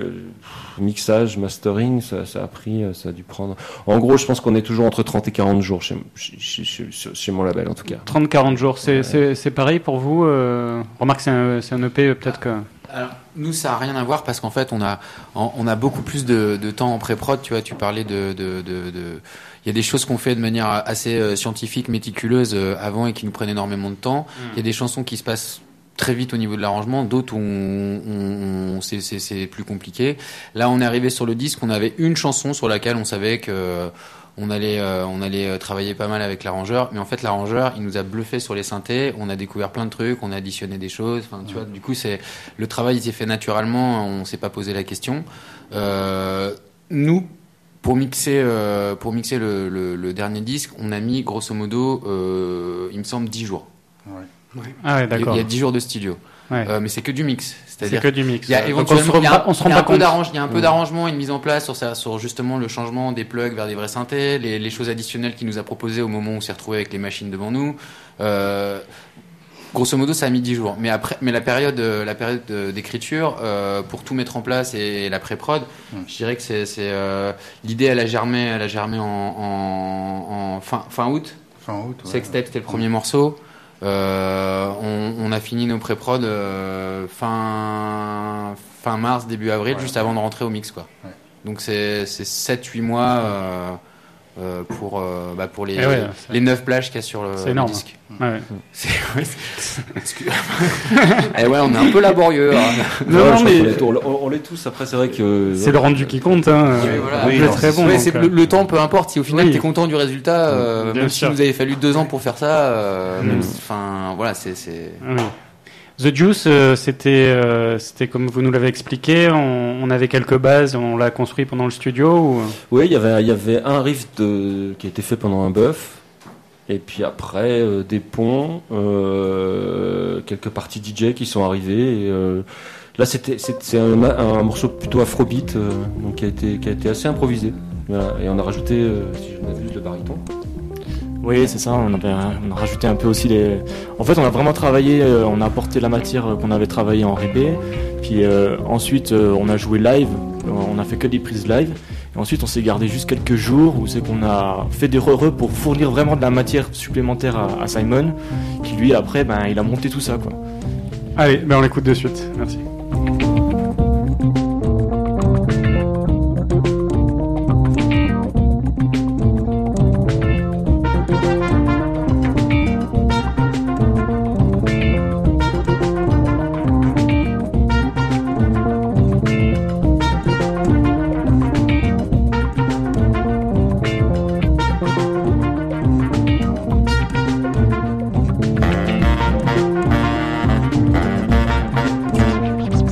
mixage, mastering, ça, ça a pris, ça a dû prendre. En gros, je pense qu'on est toujours entre trente et quarante jours chez, chez, chez, chez mon label en tout cas. trente à quarante jours, c'est, ouais. c'est, c'est pareil pour vous euh... Remarque, c'est un, c'est un E P peut-être que. Alors, nous, ça n'a rien à voir parce qu'en fait, on a, on a beaucoup plus de, de temps en pré-prod. Tu vois, tu parlais de, de, de, de... il y a des choses qu'on fait de manière assez euh, scientifique, méticuleuse euh, avant et qui nous prennent énormément de temps. Mm. Il y a des chansons qui se passent très vite au niveau de l'arrangement, d'autres où on, on, on, c'est, c'est, c'est plus compliqué. Là, on est arrivé sur le disque, on avait une chanson sur laquelle on savait que on allait, euh, on allait travailler pas mal avec l'arrangeur, mais en fait l'arrangeur il nous a bluffé sur les synthés, on a découvert plein de trucs, on a additionné des choses, enfin tu vois, du coup c'est le travail il s'est fait naturellement, on s'est pas posé la question. Euh, nous pour mixer, euh, pour mixer le, le, le dernier disque, on a mis grosso modo, euh, il me semble dix jours. Ouais. Ouais. Ah ouais, d'accord. Il y a dix jours de studio. Ouais. euh, mais c'est que du mix. C'est C'est-à-dire que du mix. il y a Donc, éventuellement, on se il y a, rend pas- on se rend il y a pas un peu compte. d'arrange- il y a un peu Mm. d'arrangement et de mise en place sur, ça, sur justement le changement des plugs vers des vrais synthés, les, les choses additionnelles qu'il nous a proposées au moment où on s'est retrouvé avec les machines devant nous. Euh, grosso modo, ça a mis dix jours. Mais après, mais la période, euh, la période euh, d'écriture, euh, pour tout mettre en place et, et la pré-prod, Mm. je dirais que c'est, c'est euh, l'idée, elle a germé, elle a germé en, en, en fin, fin août. Fin août, ouais. Sextape, c'était le premier morceau. Euh, on, on a fini nos pré-prod euh, fin, fin mars, début avril, Ouais. juste avant de rentrer au mix, quoi. Ouais. Donc c'est, c'est sept huit mois euh, euh, pour, euh, bah, pour les, Eh ouais, c'est- les neuf plages qu'il y a sur le, C'est le énorme. disque. Ouais. C'est, ouais, c'est- excuse- Eh ouais, on est un peu laborieux. hein. Non, Ouais, non, je mais- pense qu'on l'est- on, l'est- on l'est tous. Après, c'est vrai que. C'est le rendu qui compte. Hein. Oui, voilà. Vous Oui, êtes non, très c'est- bon. Ouais, donc, c'est euh, le, le temps, peu importe. Si au final Oui. t'es content du résultat, euh, Bien même sûr. si vous avez fallu deux ans pour faire ça, euh, Mm. même si- enfin voilà, c'est, c'est... Oui. The Juice, euh, c'était, euh, c'était comme vous nous l'avez expliqué, on, on avait quelques bases, on l'a construit pendant le studio. Ou... Oui, il y avait, il y avait un riff de, qui a été fait pendant un buff. Et puis après, euh, des ponts, euh, quelques parties D J qui sont arrivées. Et, euh, là, c'était, c'est, c'est un, un morceau plutôt afrobeat, euh, donc qui a été, qui a été assez improvisé. Voilà. Et on a rajouté, euh, si je ne m'abuse, le baryton. Oui, c'est ça. On, avait, on a rajouté un peu aussi les. En fait, on a vraiment travaillé. euh, on a apporté la matière qu'on avait travaillé en rébé. Puis euh, ensuite, euh, on a joué live. euh, On a fait que des prises live. Et ensuite, on s'est gardé juste quelques jours où c'est qu'on a fait des re pour fournir vraiment de la matière supplémentaire à, à Simon, qui lui après, ben, il a monté tout ça, quoi. Allez, ben on l'écoute de suite. Merci. Thank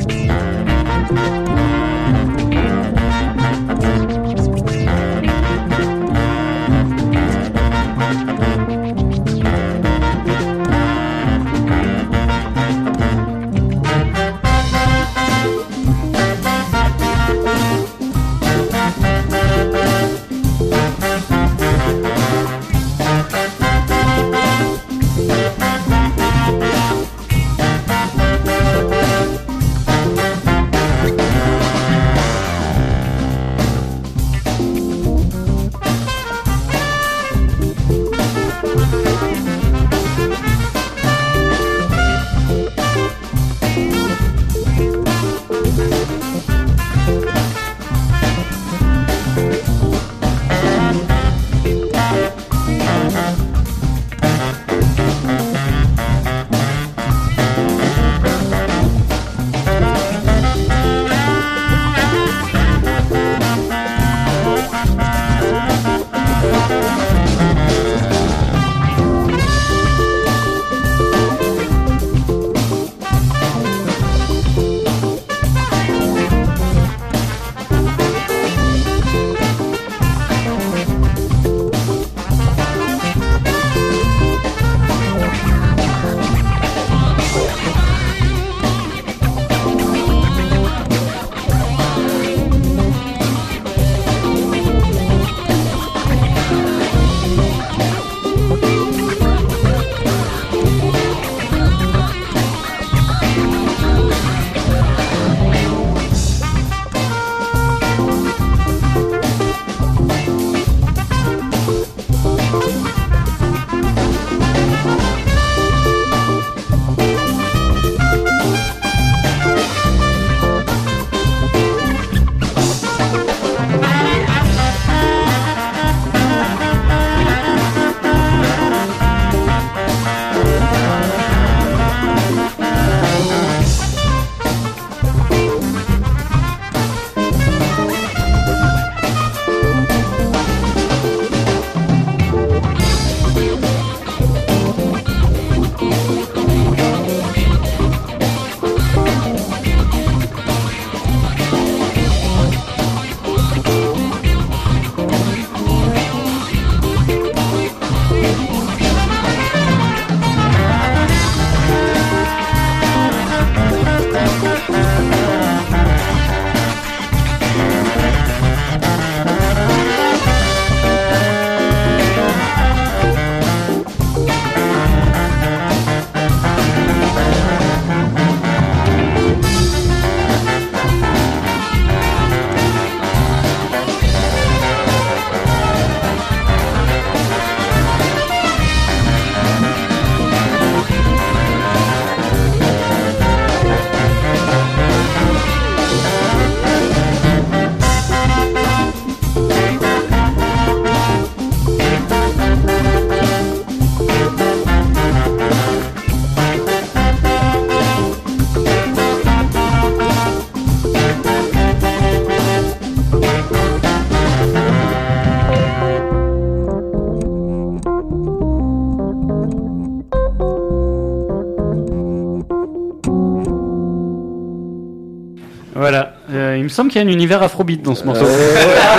Il me semble qu'il y a un univers afrobeat dans ce morceau. Euh,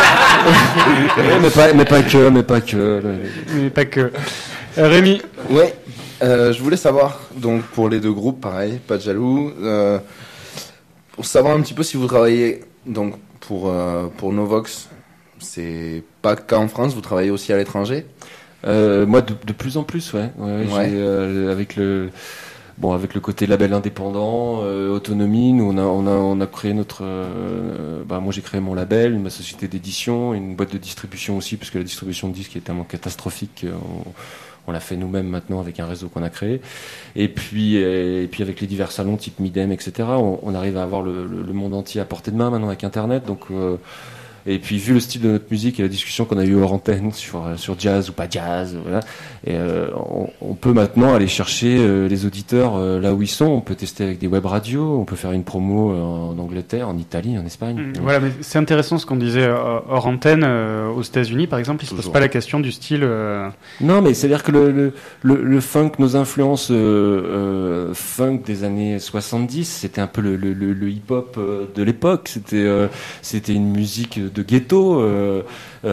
ouais, mais pas, mais pas que, mais pas que. Mais pas que. Euh, Rémi. Ouais, euh, je voulais savoir, donc pour les deux groupes, pareil, pas de jaloux, euh, pour savoir un petit peu si vous travaillez donc pour, euh, pour Novox, c'est pas qu'en France, vous travaillez aussi à l'étranger? Euh, moi, de, de plus en plus, ouais. ouais, Ouais. j'ai, euh, avec le, bon, avec le côté label indépendant, euh, autonomie, nous on a, on a, on a créé notre, euh, bah moi j'ai créé mon label, ma société d'édition, une boîte de distribution aussi, parce que la distribution de disques est tellement catastrophique. On, on l'a fait nous-mêmes maintenant avec un réseau qu'on a créé. Et puis, et puis avec les divers salons type Midem, et cetera. On, on arrive à avoir le, le, le monde entier à portée de main maintenant avec Internet. Donc euh, et puis vu le style de notre musique et la discussion qu'on a eue hors antenne sur sur jazz ou pas jazz, voilà. Et euh, on, on peut maintenant aller chercher euh, les auditeurs euh, là où ils sont. On peut tester avec des web radios. On peut faire une promo euh, en Angleterre, en Italie, en Espagne. Mmh, voilà, mais c'est intéressant ce qu'on disait euh, hors antenne. Euh, aux États-Unis, par exemple, ils se posent pas la question du style. Euh... Non, mais c'est-à-dire que le le, le, le funk, nos influences euh, euh, funk des années soixante-dix, c'était un peu le, le, le, le hip-hop euh, de l'époque. C'était euh, c'était une musique de ghetto. Euh,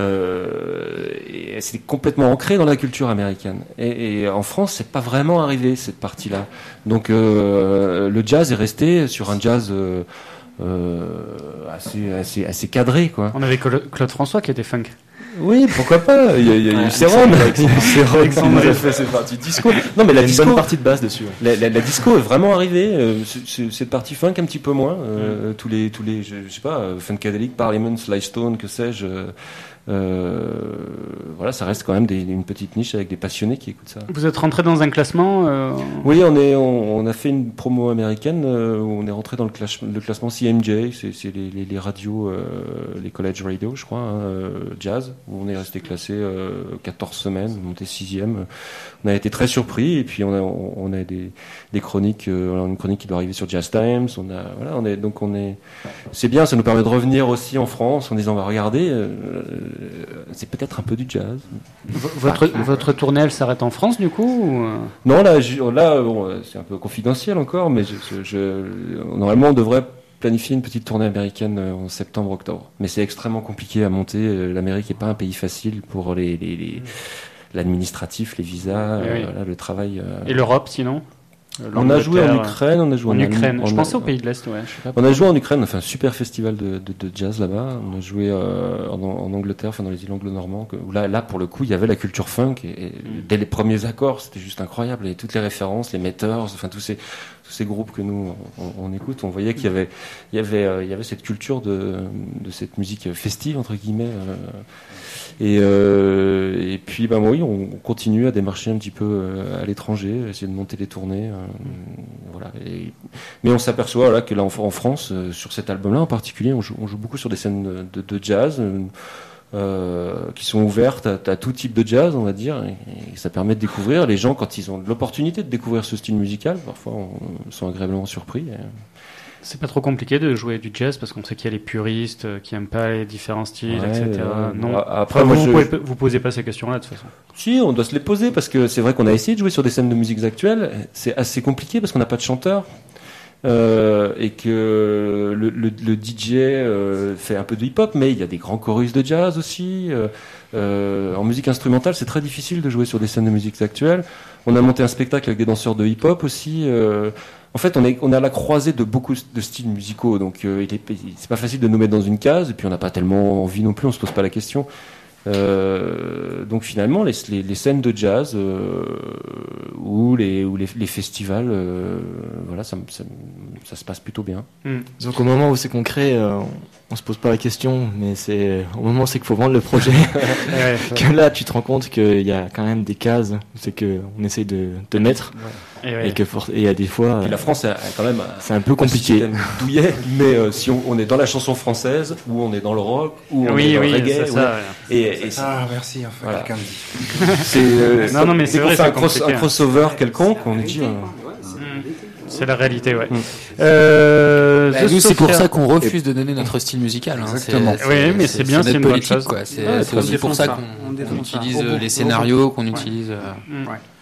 euh, et c'est complètement ancré dans la culture américaine. Et, et en France, c'est pas vraiment arrivé cette partie-là. Donc euh, le jazz est resté sur un jazz euh, euh, assez assez assez cadré, quoi. On avait Claude François qui était funk. Oui, pourquoi pas. Il y a, il y a eu Céron, Alexandre a fait cette partie disco. Non, mais la Il y a disco, une bonne partie de base dessus. la, la, la disco est vraiment arrivée. Euh, c'est- c'est- cette partie funk un petit peu moins. Euh, tous les, tous les, je, je sais pas, euh, Funkadelic, Parliament, Sly Stone, que sais-je. Euh, euh, voilà, ça reste quand même des, une petite niche avec des passionnés qui écoutent ça. Vous êtes rentré dans un classement euh... Oui, on est, on, on a fait une promo américaine euh, où on est rentré dans le, clash, le classement C M J, c'est, c'est les, les, les radios, euh, les college radio, je crois, hein, euh, jazz, où on est resté classé euh, quatorze semaines, monté sixième. On a été très surpris et puis on a, on a des, des chroniques, euh, on a une chronique qui doit arriver sur Jazz Times. On a, voilà, on est, donc on est, c'est bien, ça nous permet de revenir aussi en France en disant, bah regardez, euh, c'est peut-être un peu du jazz. V- votre votre tournée, elle s'arrête en France du coup ou... Non, là, je- là bon, c'est un peu confidentiel encore, mais je, je, je- normalement, on devrait planifier une petite tournée américaine en septembre-octobre. Mais c'est extrêmement compliqué à monter. L'Amérique n'est pas un pays facile pour les, les, les- l'administratif, les visas, Oui, oui. euh, voilà, le travail. euh. Et l'Europe sinon? On a joué en L'Angleterre, Ukraine, on a joué En en, Ukraine. Allemagne, Je on pensais a- aux pays de l'Est, ouais. On a joué en Ukraine, on a fait un super festival de, de, de jazz là-bas. On a joué euh, en, en Angleterre, enfin dans les îles anglo-normands. que- Où là, là, pour le coup, il y avait la culture funk. Et, et dès les premiers accords, c'était juste incroyable. Et toutes les références, les Meters, enfin tous ces tous ces groupes que nous on, on écoute, on voyait qu'il y avait il y avait euh, il y avait cette culture de de cette musique festive entre guillemets. euh, et, euh, et puis, ben oui, on continue à démarcher un petit peu euh, à l'étranger, essayer de monter des tournées. euh, voilà. Et, mais on s'aperçoit là que là en, en France, euh, sur cet album-là en particulier, on joue, on joue beaucoup sur des scènes de, de jazz euh, euh, qui sont ouvertes à, à tout type de jazz, on va dire. Et, et ça permet de découvrir les gens quand ils ont l'opportunité de découvrir ce style musical. Parfois, on, sont agréablement surpris. Et, C'est pas trop compliqué de jouer du jazz parce qu'on sait qu'il y a les puristes euh, qui aiment pas les différents styles, Ouais, et cetera. ouais. Non. Après, Enfin, moi, vous, je- vous, pouvez, vous posez pas ces questions-là de toute façon. Si, on doit se les poser parce que c'est vrai qu'on a essayé de jouer sur des scènes de musiques actuelles. C'est assez compliqué parce qu'on n'a pas de chanteur. Euh, et que le, le, le D J euh, fait un peu de hip-hop, mais il y a des grands chorus de jazz aussi. Euh, euh, en musique instrumentale, c'est très difficile de jouer sur des scènes de musiques actuelles. On a monté un spectacle avec des danseurs de hip-hop aussi. Euh, en fait, on est, on est à la croisée de beaucoup de styles musicaux, donc euh, il est, c'est pas facile de nous mettre dans une case. Et puis on n'a pas tellement envie non plus, on se pose pas la question. Euh, donc finalement, les, les, les scènes de jazz euh, ou les, ou les, les festivals, euh, voilà, ça, ça, ça se passe plutôt bien. Mm. Donc au moment où c'est concret, euh, on, on se pose pas la question, mais c'est au moment où c'est qu'il faut vendre le projet Ouais, que là tu te rends compte qu'il y a quand même des cases, c'est que on essaye de, de mettre et ouais. et que for- et il y a des fois Puis la France a, a quand même un, c'est un peu un compliqué. système douillet, mais euh, si on, on est dans la chanson française, ou on est dans le rock, ou on est Oui, dans oui, le reggae, c'est ouais. ça. ouais. et, et c'est, Ah, merci, enfin, Voilà. quelqu'un me dit. c'est, euh, Non, non, mais dès c'est qu'on vrai, fait c'est un, cross- compliqué, un hein. crossover quelconque, on nous dit. euh, Mm. C'est la réalité, ouais. Mm. Euh, Bah, The nous, c'est pour Sophia- ça qu'on refuse de donner notre style musical. Hein. Exactement. C'est- Oui, mais c'est bien, c'est notre une bonne politique, chose. quoi. C'est Ouais, c'est on aussi défend pour ça ça. qu'on On défend qu'on ça. utilise Au bout, euh, au les bout. scénarios, qu'on Ouais. utilise. euh, Mm. Ouais.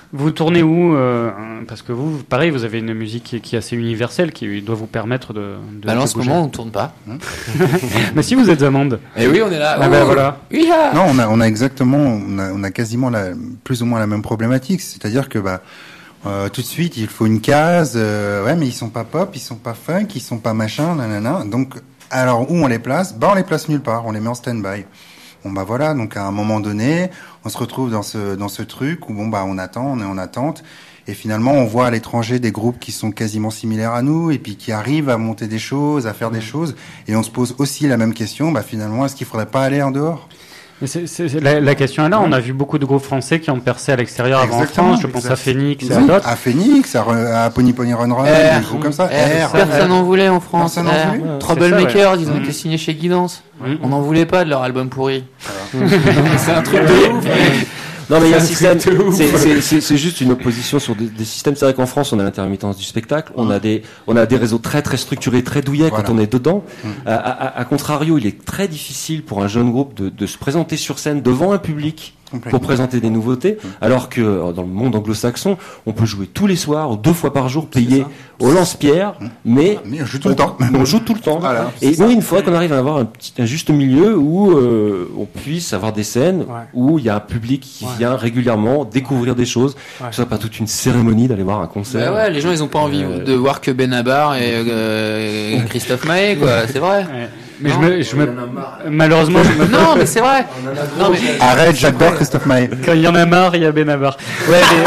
Vous tournez où euh, Parce que vous, pareil, vous avez une musique qui est, qui est assez universelle, qui doit vous permettre de. de Bah là, de en ce bouger. moment, on tourne pas. Mais si vous êtes amende. Et oui, on est là. Ah ben voilà. Oui, ah. Non, on a, on a exactement, on a, on a quasiment la, plus ou moins la même problématique. C'est-à-dire que bah, euh, tout de suite, il faut une case. Euh, ouais, mais ils sont pas pop, ils sont pas funk, ils sont pas machin, nanana. Donc, alors où on les place? Bah, on les place nulle part. On les met en stand-by. Bon bah voilà. Donc à un moment donné, on se retrouve dans ce dans ce truc où bon bah on attend, on est en attente. Et finalement, on voit à l'étranger des groupes qui sont quasiment similaires à nous et puis qui arrivent à monter des choses, à faire des choses. Et on se pose aussi la même question. Bah finalement, est-ce qu'il faudrait pas aller en dehors? Mais c'est, c'est, c'est- la, la question est là. On a vu beaucoup de groupes français qui ont percé à l'extérieur avant en Exactement, France. Je pense exact. à Phoenix et à Oui, d'autres. à Phoenix, à, Re- à Pony Pony Run Run, R, des groupes comme ça. R, R, personne n'en voulait en France. Personne n'en R. voulait. C'est Troublemaker, ça, ouais. ils ont Mm. été signés chez Guidance. Mm. On n'en voulait pas de leur album pourri. C'est un truc de ouf. Non, mais il y a un système. C'est, c'est, c'est, c'est juste une opposition sur des, des systèmes. C'est vrai qu'en France, on a l'intermittence du spectacle. On a des, on a des réseaux très, très structurés, très douillets Voilà. quand on est dedans. Mm. À, à, à contrario, il est très difficile pour un jeune groupe de, de se présenter sur scène devant un public pour présenter des nouveautés, alors que euh, dans le monde anglo-saxon, on peut jouer tous les soirs, ou deux fois par jour, payé au lance-pierre, mais Mais on joue tout le temps. on joue tout le temps. Voilà, Et oui, il faudrait qu'on arrive à avoir un, petit, un juste milieu où euh, on puisse avoir des scènes Ouais. où il y a un public qui Ouais. vient régulièrement découvrir des choses. Ouais. Que ce soit pas toute une cérémonie d'aller voir un concert. Bah ouais, les gens ils ont pas envie Euh, de voir que Benabar et euh, Christophe Maé, quoi. C'est vrai. Ouais. Mais Non, je me, je me, malheureusement, je me- Non, mais c'est vrai. Non, mais Arrête, j'adore Christophe Maé. quand il y en a marre, il y a Benabar. Ouais, mais,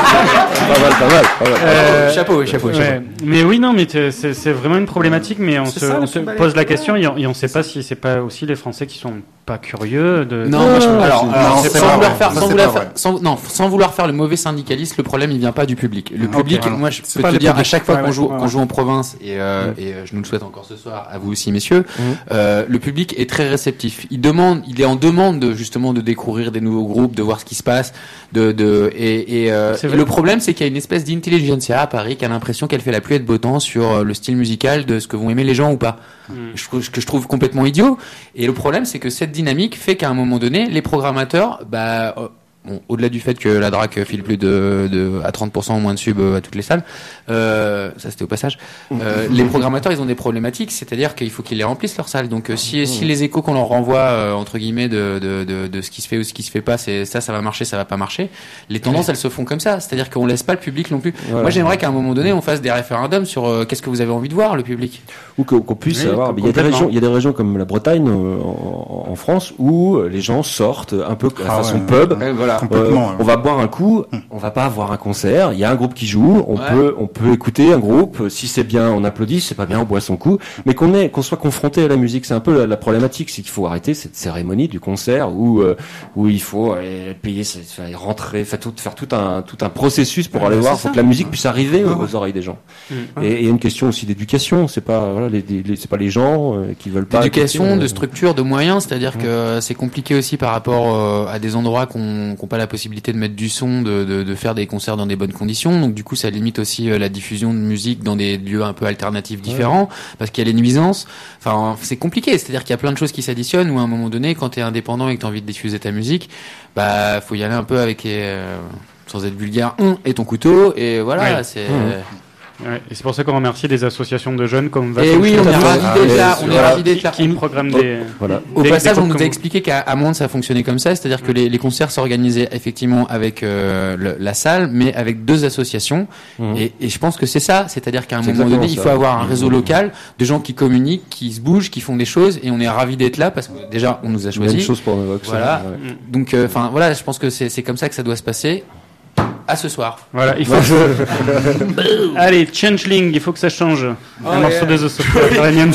Pas mal, pas mal, pas mal. euh, chapeau, chapeau, chapeau. ouais. Mais oui, non, mais t'es- c'est, c'est vraiment une problématique, mais on C'est se, ça, on le se plus pose la question et on, et on sait pas si c'est pas aussi les Français qui sont pas curieux de. Non, moi, je- alors, non, alors, c'est sans pas vouloir vrai. faire, Ça, sans c'est vouloir pas faire, vrai. sans, non, sans vouloir faire le mauvais syndicaliste, le problème il vient pas du public. Le Ok, public, voilà. moi je C'est peux pas te le dire à public. chaque fois Ouais, qu'on ouais, joue, ouais, qu'on ouais. joue en province et, euh, et euh, je nous le souhaite encore ce soir à vous aussi messieurs, euh, le public est très réceptif. Il demande, il est en demande de, justement de découvrir des nouveaux groupes, de voir ce qui se passe, de, de et, et, euh, C'est et vrai. le problème c'est qu'il y a une espèce d'intelligentsia à Paris qui a l'impression qu'elle fait la pluie et de beau temps sur euh, le style musical de ce que vont aimer les gens ou pas. Mm. Je trouve- que je trouve complètement idiot. Et le problème, c'est que cette dynamique fait qu'à un moment donné, les programmateurs, bah, euh, bon, au-delà du fait que la DRAC file plus de, de à trente pour cent au moins de subs euh, à toutes les salles, euh, ça c'était au passage. Euh, les programmateurs, ils ont des problématiques, c'est-à-dire qu'il faut qu'ils les remplissent leurs salles. Donc, euh, si, si les échos qu'on leur renvoie euh, entre guillemets de, de, de, de ce qui se fait ou ce qui se fait pas, c'est ça, ça va marcher, ça va pas marcher. Les tendances, elles se font comme ça. C'est-à-dire qu'on laisse pas le public non plus. Voilà. Moi, j'aimerais qu'à un moment donné, on fasse des référendums sur euh, qu'est-ce que vous avez envie de voir, le public. Ou que- qu'on puisse Oui, avoir. Il y a des complètement. régions, il y a des régions comme la Bretagne euh, en, en France où euh, les gens sortent un peu à la Ah façon ouais. pub. Ouais, voilà. Complètement. Euh, on va boire un coup, on va pas avoir un concert. Il y a un groupe qui joue, on Ouais. peut, on peut écouter un groupe. Si c'est bien, on applaudit. Si c'est pas bien, on boit son coup. Mais qu'on est, qu'on soit confronté à la musique, c'est un peu la, la problématique, c'est qu'il faut arrêter cette cérémonie du concert où, euh, où il faut euh, payer, c'est- c'est- rentrer, faire tout, faire tout un, tout un processus pour aller c'est voir, ça. pour que la musique puisse arriver aux, aux oreilles des gens. Mm. Et et il y a une question aussi d'éducation. C'est pas, voilà, les, les- c'est pas les gens euh, qui veulent pas. D'éducation, écouter, de euh, structure, de moyens, c'est-à-dire que c'est compliqué aussi par rapport euh, à des endroits qui n'ont pas la possibilité de mettre du son, de, de, de faire des concerts dans des bonnes conditions. Donc du coup, ça limite aussi euh, la diffusion de musique dans des lieux un peu alternatifs différents, parce qu'il y a les nuisances. Enfin, c'est compliqué, c'est-à-dire qu'il y a plein de choses qui s'additionnent, où à un moment donné, quand tu es indépendant et que tu as envie de diffuser ta musique, bah faut y aller un peu avec, euh, sans être vulgaire, on et ton couteau, et voilà, Ouais. c'est... Ouais, et c'est pour ça qu'on remercie des associations de jeunes comme Et Vacances oui, on est Culture, ravis d'être là, on est voilà. ravis d'être là. qui programment des. Voilà. Au des- passage, des on nous groupes a comme- expliqué qu'à à Monde ça fonctionnait comme ça, c'est-à-dire que les, les concerts s'organisaient effectivement avec euh, le- la salle, mais avec deux associations. Mhm. Et, et je pense que c'est ça, c'est-à-dire qu'à un C'est moment donné, exactement il ça. faut avoir un réseau local de gens qui communiquent, qui se bougent, qui font des choses, et on est ravis d'être là parce que déjà on nous a Même choisis. chose pour Novox. Voilà. ouais. Donc, enfin voilà, je pense que c'est c'est comme ça que ça doit se passer. À ce soir. Voilà, il faut que... Allez, Changeling, il faut que ça change. Oh, un morceau yeah. des Os Subterranean.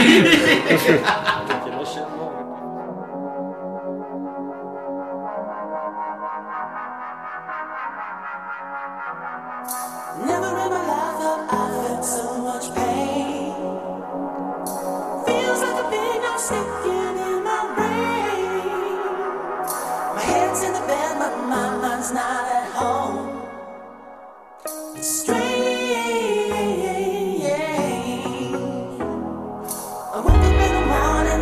Never in my life have I felt so much pain. Feels like a big knife sticking in my brain. My head's in the bed, but my mind's not at home. It's strange. I woke up in the morning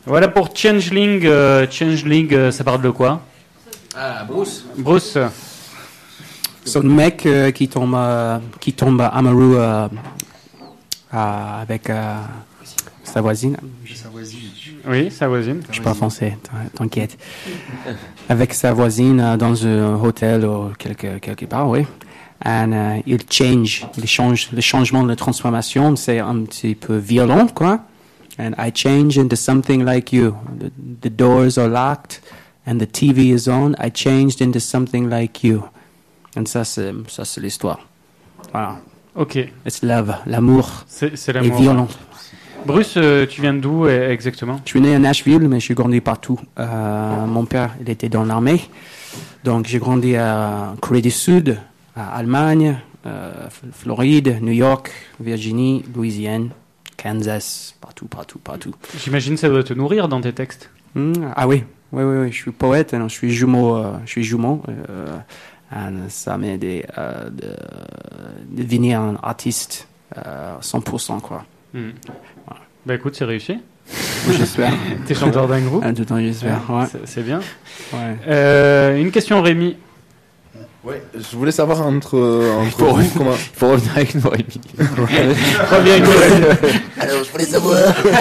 Voilà pour Changeling. Euh, Changeling, euh, ça parle de quoi? Ah, Bruce. Bruce. C'est un mec euh, qui tombe, euh, qui tombe amoureux euh, euh, avec euh, sa voisine. Oui, sa voisine. Je parle français, t'inquiète. Avec sa voisine euh, dans un hôtel ou quelque, quelque part, oui. Et euh, il change, il change, le changement de transformation, c'est un petit peu violent, quoi. And I change into something like you. The, the doors are locked and the T V is on. I changed into something like you. Et ça, c'est, ça, c'est l'histoire. Voilà. Ok. It's love, l'amour. C'est, c'est est l'amour. violent. Bruce, euh, tu viens d'où euh, exactement? Je suis né à Nashville, mais je suis grandi partout. Euh, mon père, il était dans l'armée. Donc, j'ai grandi à Corée du Sud, à Allemagne, euh, Floride, New York, Virginie, Louisiane, Kansas, partout, partout, partout. J'imagine que ça doit te nourrir dans tes textes. Hmm, ah oui, oui, oui, oui, je suis poète, hein, je suis jumeau, euh, je suis jumeau. Euh, et ça m'aide euh, de, de devenir un artiste euh, cent pour cent, quoi. Hmm. Voilà. Bah écoute, c'est réussi. Oui, j'espère. T'es chanteur d'un groupe. Ah, tout le temps, j'espère. Ouais. C'est, c'est bien. Ouais. Euh, une question, Rémi. Ouais, je voulais savoir entre, entre Pour- vous, comment... Faut revenir avec nous, Rémi. Reviens avec nous. Alors, je voulais savoir...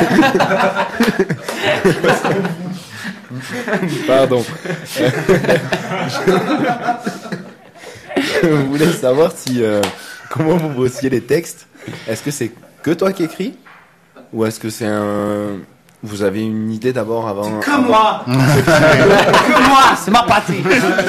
Pardon. Je voulais savoir si... euh, comment vous bossiez les textes. Est-ce que c'est que toi qui écris? Ou est-ce que c'est un... Vous avez une idée d'abord avant... Que moi Que moi C'est ma patrie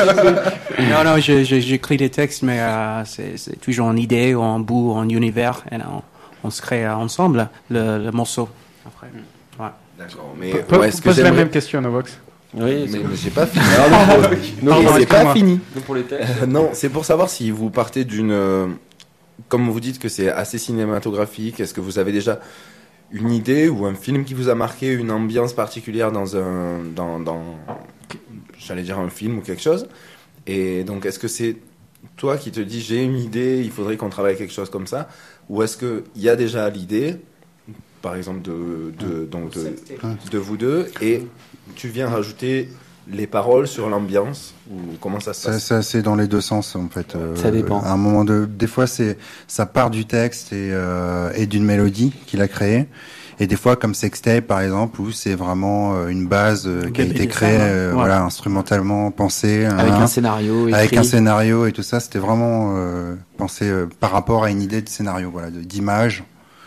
Non, non, je, je, j'écris des textes, mais euh, c'est, c'est toujours en idée, ou en bout, en univers, et on, on se crée euh, ensemble le, le morceau. Après, ouais. D'accord, mais... Po- ouais, est-ce que Pose la j'aimerais- même question, Novox. Oui, Mais, c'est mais j'ai pas fini. Alors, non, Pardon, mais c'est pas excuse-moi. fini. nous pour les textes. Euh, non, c'est pour savoir si vous partez d'une... euh, comme vous dites que c'est assez cinématographique, est-ce que vous avez déjà une idée ou un film qui vous a marqué, une ambiance particulière dans un... Dans, dans, j'allais dire un film ou quelque chose. Et donc, est-ce que c'est toi qui te dis j'ai une idée, il faudrait qu'on travaille quelque chose comme ça? Ou est-ce qu'il y a déjà l'idée, par exemple, de, de, donc de, de vous deux, et tu viens rajouter les paroles sur l'ambiance, ou comment ça se Ça, passe? c'est assez dans les deux sens en fait. Euh, Ça dépend. À un moment de, des fois c'est, ça part du texte et, euh, et d'une mélodie qu'il a créée. Et des fois comme Sextape par exemple où c'est vraiment euh, une base euh, qui a Bébé été des créée, femmes, euh, ouais. voilà, instrumentalement pensée, Avec hein, un scénario écrit. avec un scénario et tout ça. C'était vraiment euh, pensé euh, par rapport à une idée de scénario, voilà, de- d'image.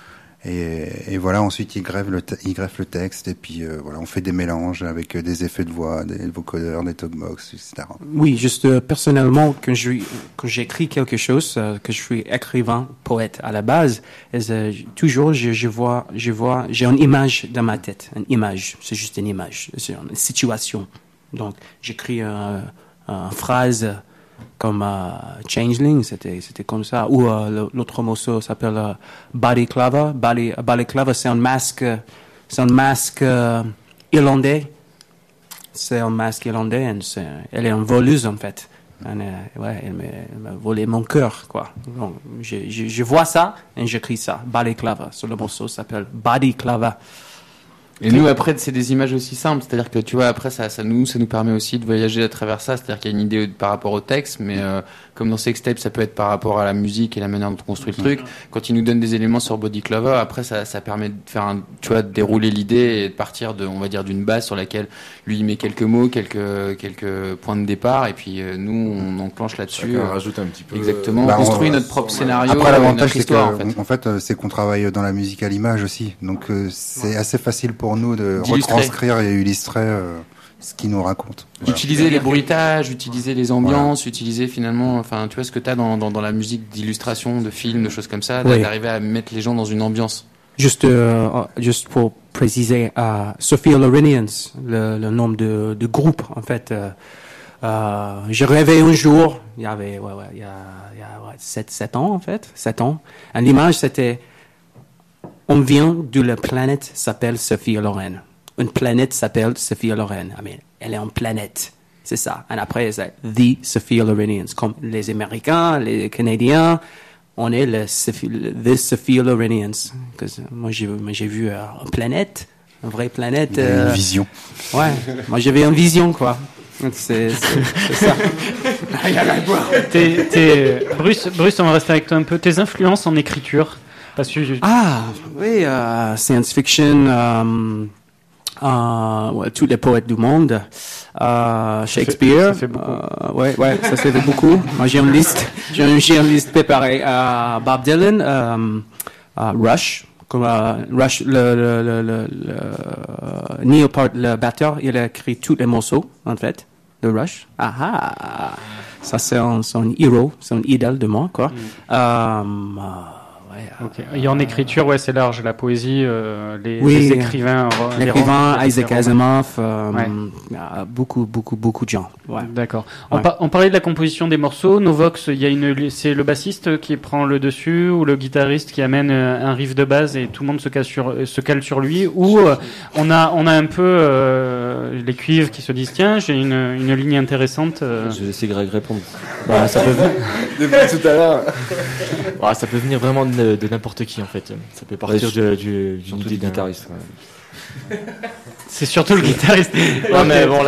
Et, et voilà, ensuite il greffe le, te- il greffe le texte et puis euh, voilà, on fait des mélanges avec euh, des effets de voix, des vocodeurs, des talkbox, et cetera. Oui, juste euh, personnellement, quand je quand j'écris quelque chose, euh, que je suis écrivain, poète à la base, et, euh, toujours je, je vois, je vois, j'ai une image dans ma tête, une image, c'est juste une image, c'est une situation. Donc j'écris euh, une phrase comme euh, Changeling, c'était c'était comme ça. Ou euh, le- l'autre morceau s'appelle euh, Body Clava. Body Body Clava, c'est un masque, euh, c'est un masque euh, irlandais. C'est un masque irlandais. Et c'est- elle est une voleuse en fait. Elle, euh, ouais, elle m'a, elle m'a volé mon cœur, quoi. Donc, je, je, je vois ça et j'écris ça. Body Clava. Sur le morceau s'appelle Body Clava. Et nous, après, c'est des images aussi simples. C'est-à-dire que, tu vois, après, ça, ça nous, ça nous permet aussi de voyager à travers ça. C'est-à-dire qu'il y a une idée par rapport au texte, mais euh, comme dans Sextape, ça peut être par rapport à la musique et la manière dont on construit le truc. Quand il nous donne des éléments sur Body Clover, après, ça, ça permet de faire un, tu vois, de dérouler l'idée et de partir de, on va dire, d'une base sur laquelle lui, il met quelques mots, quelques, quelques points de départ, et puis euh, nous, on enclenche là-dessus. Chacun euh, rajoute un petit peu. Exactement. Bah, on on- construit notre propre scénario. Après, et l'avantage, notre c'est que, histoire, en fait. en fait, euh, c'est qu'on travaille dans la musique à l'image aussi. Donc, euh, c'est assez facile pour nous de D'illustrer. retranscrire et illustrer euh, ce qu'il nous raconte. Voilà. Utiliser les bruitages, utiliser les ambiances, utiliser finalement, enfin, tu vois ce que t'as dans, dans, dans la musique d'illustration, de films, de choses comme ça, Oui. d'arriver à mettre les gens dans une ambiance. Juste, euh, juste pour préciser, euh, Sophia Lorenians, le, le nom de, de groupe, en fait, euh, euh, j'ai rêvé un jour, il y avait, ouais, ouais, il y a, il y a ouais, sept, sept ans, en fait, sept ans. Et l'image, c'était, on vient de la planète s'appelle Sophia Loren. Une planète s'appelle Sophia Loren. I mean, elle est en planète. C'est ça. Et après, c'est The Sophia Lorenians. Comme les Américains, les Canadiens, on est le, Sophie- le The Sophia Lorenians. Parce que moi, j'ai, moi, j'ai vu euh, une planète une vraie planète. Il a euh, une vision. Ouais, moi j'avais une vision, quoi. C'est, c'est, c'est ça. T'es- t'es- Bruce, Bruce, on va rester avec toi un peu. Tes influences en écriture, parce que je- Ah, oui, euh, science fiction, euh, euh, ouais, tous les poètes du monde, euh, Shakespeare. ça fait beaucoup. Euh, ouais, ouais, ça fait beaucoup. Moi, j'ai une liste, j'ai une, j'ai une liste préparée. Euh, Bob Dylan, euh, euh, Rush, comme euh, Rush, le, le, le, le, le Neil Peart, le batteur, il a écrit tous les morceaux, en fait, de Rush. Ah ah, ça c'est un, c'est un héros, c'est un idole de moi, quoi. Euh, euh, ouais, euh, Ok. Et en écriture, ouais, c'est large. La poésie, euh, les, Oui, les écrivains, ro- les l'écrivain romans, Isaac les romans. Asimov, euh, Ouais. euh, beaucoup, beaucoup, beaucoup de gens. Ouais. D'accord. On, Ouais. par- on parlait de la composition des morceaux. Novox, il y a une, c'est le bassiste qui prend le dessus ou le guitariste qui amène euh, un riff de base et tout le monde se cale sur, se cale sur lui. Ou euh, on a, on a un peu euh, les cuivres qui se disent tiens, j'ai une, une ligne intéressante. euh. Je vais laisser Greg répondre. Bah, ça, peut venir, Depuis tout à l'heure. bah, ça peut venir vraiment de, de n'importe qui en fait. Ça peut partir Ouais, de, du, d'une Surtout idée du d'un- guitariste. ouais. C'est surtout le guitariste. Ouais, mais bon, là,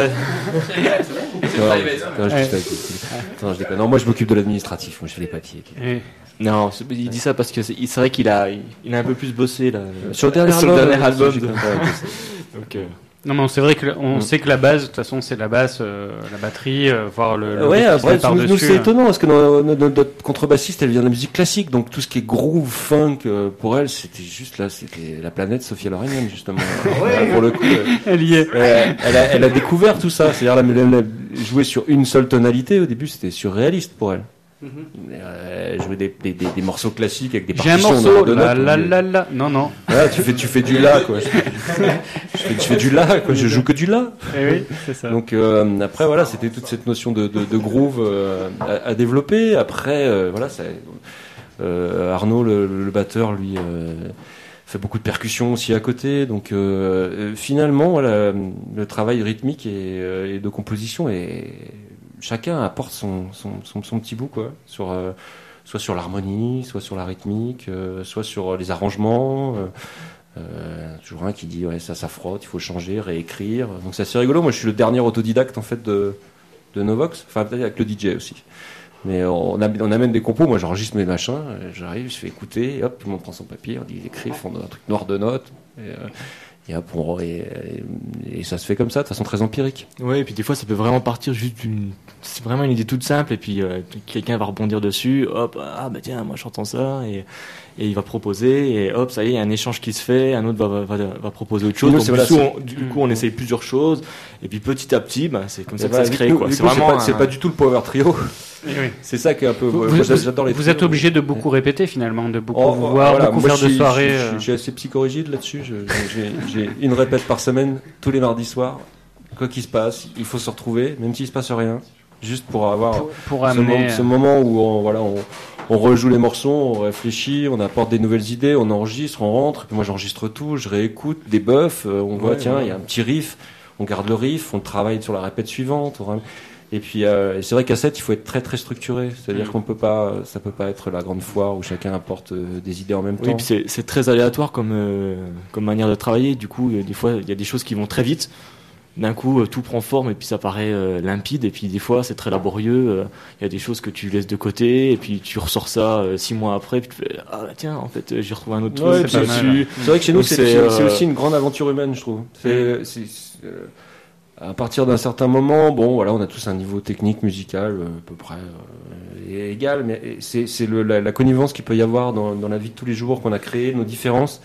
Non, non, je Ouais. déconne. Attends, je déconne. Non, moi je m'occupe de l'administratif, moi je fais les papiers. Et- non, c'est- il dit ça parce que c'est, c'est vrai qu'il a, il a un peu plus bossé là. Sur le dernier Sur le album, dernier euh, album j'ai de- compris, ouais, Donc, euh, Non, mais c'est vrai que le- on Mm. sait que la base, de toute façon, c'est la basse, euh, la batterie, euh, voir le. le Ouais, rythme qui se après, met par nous, nous, dessus. c'est étonnant parce que notre, notre- notre contrebassiste, elle vient de la musique classique, donc tout ce qui est groove, funk, euh, pour elle, c'était juste là, c'était la planète Sophia Loren, justement. Euh, pour le coup, euh, Elle y est. euh, elle, a, elle a découvert tout ça. C'est-à-dire, elle, elle, elle jouait sur une seule tonalité. Au début, c'était surréaliste pour elle. Euh, elle jouait des, des, des, des morceaux classiques avec des J'ai un partitions morceau. de La notes, la mais- la la. Non, non. Voilà, tu fais, tu fais du la, quoi. Je fais, je fais, je fais du la, quoi. Je joue que du la. Eh oui, c'est ça. Donc euh, après voilà, c'était toute cette notion de, de, de groove euh, à, à développer. Après euh, voilà, ça, euh, Arnaud le, le batteur lui euh, fait beaucoup de percussions aussi à côté. Donc euh, finalement voilà, le travail rythmique et, euh, et de composition et chacun apporte son, son, son, son petit bout quoi, sur euh, soit sur l'harmonie, soit sur la rythmique, euh, soit sur les arrangements. Euh, euh, toujours un qui dit ouais ça ça frotte, il faut changer, réécrire. Donc c'est assez rigolo. Moi je suis le dernier autodidacte en fait de de Novox, enfin peut-être avec le D J aussi. Mais on, am- on amène des compos, moi j'enregistre mes machins, euh, j'arrive, je fais écouter, et hop, tout le monde prend son papier, on dit ils écrivent, on donne un truc noir de notes, et, euh, et hop, on, et, et, et ça se fait comme ça, de façon très empirique. ouais, et puis des fois, ça peut vraiment partir juste d'une, c'est vraiment une idée toute simple, et puis euh, quelqu'un va rebondir dessus, hop, ah bah tiens, moi j'entends ça, et, et il va proposer, et hop, ça y est, il y a un échange qui se fait, un autre va, va, va, va proposer autre chose. Nous, Donc, c'est du, voilà, coup, c'est- on, du coup, on essaye plusieurs choses, et puis petit à petit, bah, c'est comme ça que Voilà, ça se vu crée, nous- quoi. vu C'est que vraiment, pas, c'est un- pas du tout le power trio, Eh oui. c'est ça qui est un peu. Vous, moi, vous- j'adore les vous trios. êtes obligé de beaucoup répéter finalement, de beaucoup Oh, voir, voilà, beaucoup moi, faire je de suis- soirées. Je, euh. je- je suis assez psychorigide là-dessus. Je- J'ai j'ai une répète par semaine, tous les mardis soirs. Quoi qu'il se passe, il faut se retrouver, même s'il se passe rien, juste pour avoir Pour, pour ce, amener. moment, ce moment où on, voilà, on, on rejoue les morceaux, on réfléchit, on apporte des nouvelles idées, on enregistre, on rentre. Et puis moi, j'enregistre tout, je réécoute des buffs. euh, on voit, Ouais, tiens, il ouais. y a un petit riff. On garde le riff, on travaille sur la répète suivante. on- Et puis, euh, et c'est vrai qu'à sept, il faut être très très structuré. C'est-à-dire Mm. qu'on peut pas, ça peut pas être la grande foire où chacun apporte euh, des idées en même Oui, temps. puis c'est, c'est très aléatoire comme, euh, comme manière de travailler. Du coup, euh, des fois, il y a des choses qui vont très vite. D'un coup, euh, tout prend forme et puis ça paraît euh, limpide. Et puis des fois, c'est très laborieux. euh, Il y a des choses que tu laisses de côté et puis tu ressors ça euh, six mois après. Puis tu fais ah bah, tiens, en fait, euh, j'ai retrouvé un autre Ouais, truc c'est pas là-dessus. C'est vrai que chez nous, Donc c'est c'est, c'est- euh, c'est aussi une grande aventure humaine, je trouve. C'est, c'est- c'est, euh, à partir d'un certain moment, bon, voilà, on a tous un niveau technique, musical, euh, à peu près euh, égal, mais c'est, c'est le, la, la connivence qu'il peut y avoir dans, dans la vie de tous les jours qu'on a créé, nos différences,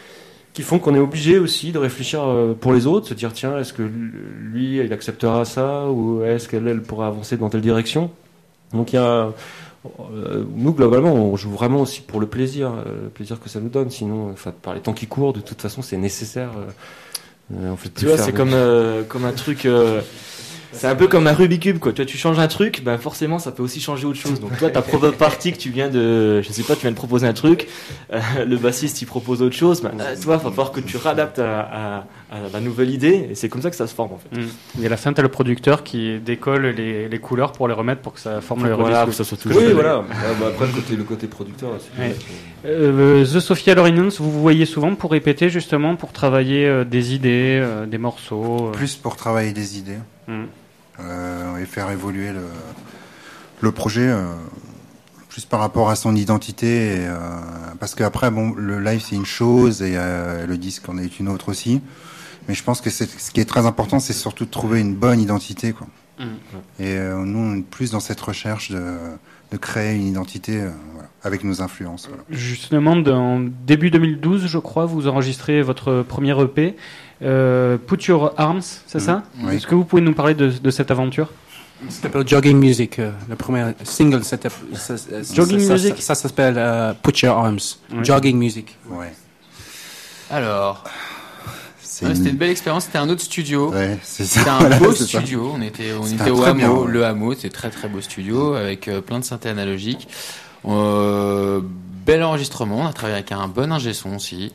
qui font qu'on est obligé aussi de réfléchir euh, pour les autres, se dire tiens, est-ce que lui, il acceptera ça, ou est-ce qu'elle elle pourra avancer dans telle direction. Donc il y a Euh, nous, globalement, on joue vraiment aussi pour le plaisir, euh, le plaisir que ça nous donne. Sinon, enfin, par les temps qui courent, de toute façon, c'est nécessaire. Euh, on fait Tu plus vois, faire c'est de- comme, euh, comme un truc. euh, C'est un peu comme un Rubik's Cube, quoi. Tu vois, tu changes un truc, bah forcément, ça peut aussi changer autre chose. Donc toi, ta propre partie que tu viens de, je sais pas, tu viens de proposer un truc, euh, le bassiste il propose autre chose, bah euh, toi, va falloir que tu réadaptes à, à, à la nouvelle idée, et c'est comme ça que ça se forme en fait. Mmh. Et à la fin, t'as le producteur qui décolle les, les couleurs pour les remettre pour que ça forme le Voilà, Rubik's que ça soit tout. Oui, voilà. Ah, bah, après, le côté, le côté producteur, c'est Ouais. Euh, The Sophia Lorinens, vous vous voyez souvent pour répéter justement, pour travailler euh, des idées, euh, des morceaux. euh. Plus pour travailler des idées Mm. euh, et faire évoluer le, le projet, euh, plus par rapport à son identité. Et, euh, parce qu'après, bon, le live c'est une chose et euh, le disque en est une autre aussi. Mais je pense que c'est, ce qui est très important, c'est surtout de trouver une bonne identité, quoi. Mm. Et euh, nous, on est plus dans cette recherche de, de créer une identité euh, voilà, avec nos influences. Voilà. Justement, en début deux mille douze, je crois, vous enregistrez votre premier E P, euh, Put Your Arms, c'est Mmh. ça? Oui. Est-ce que vous pouvez nous parler de, de cette aventure? Ça s'appelle Jogging Music. euh, le premier single, c'était. ça- ça- Jogging ça- Music. Ça, ça s'appelle euh, Put Your Arms. Ouais. Jogging Music. Ouais. Alors, C'est ouais, une- c'était une belle expérience. C'était un autre studio. Ouais, c'est ça. C'était un Voilà, beau c'est ça. studio. On était, on C'était était un au très hameau. bien, ouais. Le hameau, c'est très très beau studio avec euh, plein de synthés analogiques. Euh, bel enregistrement. On a travaillé avec un bon ingé son aussi.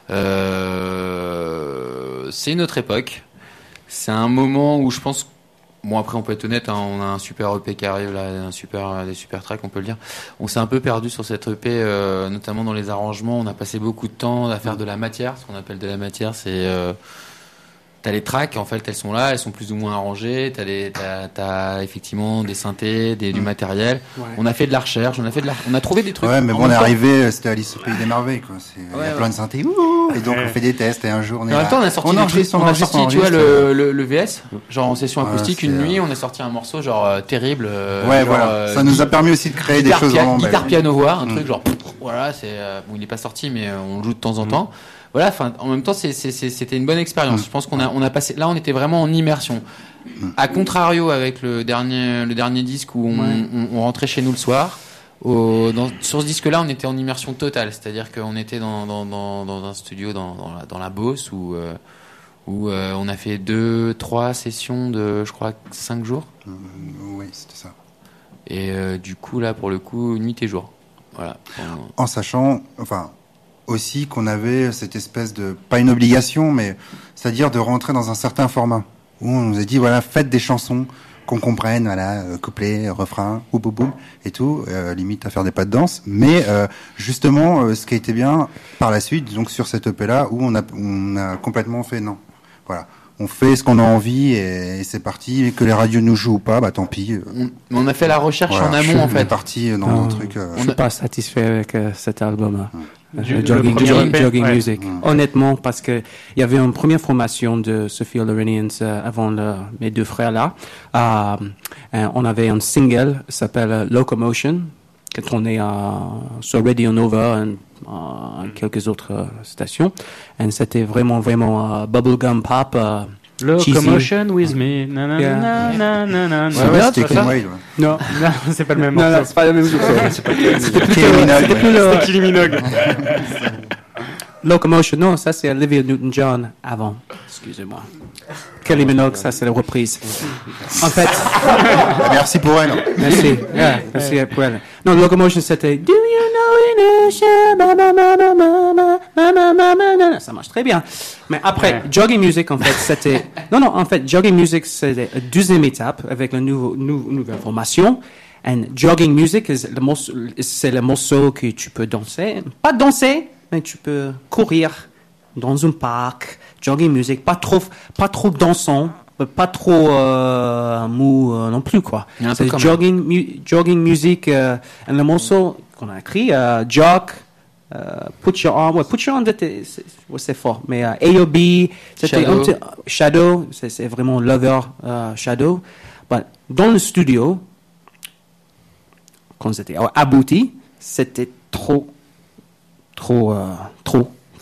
Euh, c'est une autre époque. C'est un moment où je pense. Bon, après, on peut être honnête, hein, on a un super E P qui arrive, là, un super, des super tracks, on peut le dire. On s'est un peu perdu sur cette E P, euh, notamment dans les arrangements. On a passé beaucoup de temps à faire de la matière. Ce qu'on appelle de la matière, c'est... Euh, t'as les tracks, en fait, elles sont là, elles sont plus ou moins arrangées. T'as, les, t'as, t'as effectivement des synthés, des, du matériel. Ouais. On a fait de la recherche, on a, fait de la, on a trouvé des trucs. Ouais, mais En bon, on même est temps- arrivé, c'était Alice au pays des merveilles, quoi. C'est, il y Ouais, a ouais. plein de synthés, ouh, et donc on fait des tests, et un jour on est En même là. temps, on a sorti, des enregistre, trucs, on a enregistre, sorti, tu vois, enregistre. le, le, le V S, genre en session Ouais, acoustique, c'est, une euh, nuit, on a sorti un morceau genre euh, terrible. euh, Ouais, genre, voilà. euh, Ça nous a permis aussi de créer des guitare, choses pia- vraiment belles. guitare piano voix, un Mm. truc genre pff, voilà, c'est euh, bon, il n'est pas sorti mais euh, on le joue de temps en temps. Voilà, enfin en même temps c'est, c'est, c'est- c'était une bonne expérience. Mm. Je pense qu'on a on a passé là on était vraiment en immersion. À contrario avec le dernier le dernier disque où on, Ouais. on, on rentrait chez nous le soir. Au, dans, sur ce disque-là, on était en immersion totale, c'est-à-dire qu'on était dans, dans, dans, dans un studio dans, dans, la, dans la Beauce où, euh, où euh, on a fait deux, trois sessions de, je crois, cinq jours. Euh, oui, c'était ça. Et euh, du coup, là, pour le coup, nuit et jour. Voilà. On- En sachant, enfin, aussi qu'on avait cette espèce de, pas une obligation, mais c'est-à-dire de rentrer dans un certain format. Où on nous a dit, voilà, faites des chansons qu'on comprenne, voilà, euh, couplet, refrain, boum, boum, boum, et tout, euh, limite à faire des pas de danse. Mais euh, justement, euh, ce qui a été bien par la suite, donc sur cette E P-là, où on a, on a complètement fait non. Voilà. On fait ce qu'on a envie et, et c'est parti. Et que les radios nous jouent ou pas, bah tant pis. euh, on, on a fait la recherche voilà. en amont, en On est fait. parti dans Non. un truc. euh, Je suis pas satisfait avec euh, cet album. euh, Du- euh, le Jogging, premier Jogging- E P, Jogging ouais. Music. Mm. Honnêtement, parce que il y avait une première formation de Sophia Lorinens euh, avant le, mes deux frères là. Euh, euh, on avait un single qui s'appelle euh, Locomotion, qui est tourné euh, sur Radio Nova et euh, quelques autres euh, stations. Et c'était vraiment, vraiment euh, bubblegum pop. euh, Locomotion with me. Na, na, Yeah. na, na, na, na, ouais, na. ouais, Non, c'était c'est pas Ken ça Wade, ouais. Non, Non, c'est pas le même non, non, morceau. c'est pas la même chose. Kylie Minogue, ouais. C'était Kylie Minogue. Locomotion, non, ça c'est Olivia Newton-John avant. Excusez-moi. Kelly Minogue, ça c'est la reprise. En fait, Merci pour elle. merci. Yeah, merci pour elle. Non, Locomotion c'était Do you know Inertia? Ma, ma, ma, ma, ma, ma, ma, ma, ma, ma, na, na. Ça marche très bien. Mais après, Ouais. Jogging Music, en fait, c'était. Non, non, en fait, Jogging Music, c'était la deuxième étape avec la nouveau, nou- nouvelle formation. And Jogging Music, is le morceau- c'est le morceau que tu peux danser. Pas danser, mais tu peux courir dans un parc. Jogging Music, pas trop, pas trop dansant, pas trop euh, mou euh, non plus, quoi. Il y a un peu C'est quand même. jogging, mu- jogging Music, euh, et le morceau qu'on a écrit, euh, Jog, euh, Put Your Arm, ouais, Put Your Arm, c'était- c'est ouais, c'est fort, mais euh, A O B, c'était Shadow. un petit- Shadow, c'est c'est vraiment Lover euh, Shadow. But dans le studio, quand c'était abouti, c'était trop, trop, euh, trop,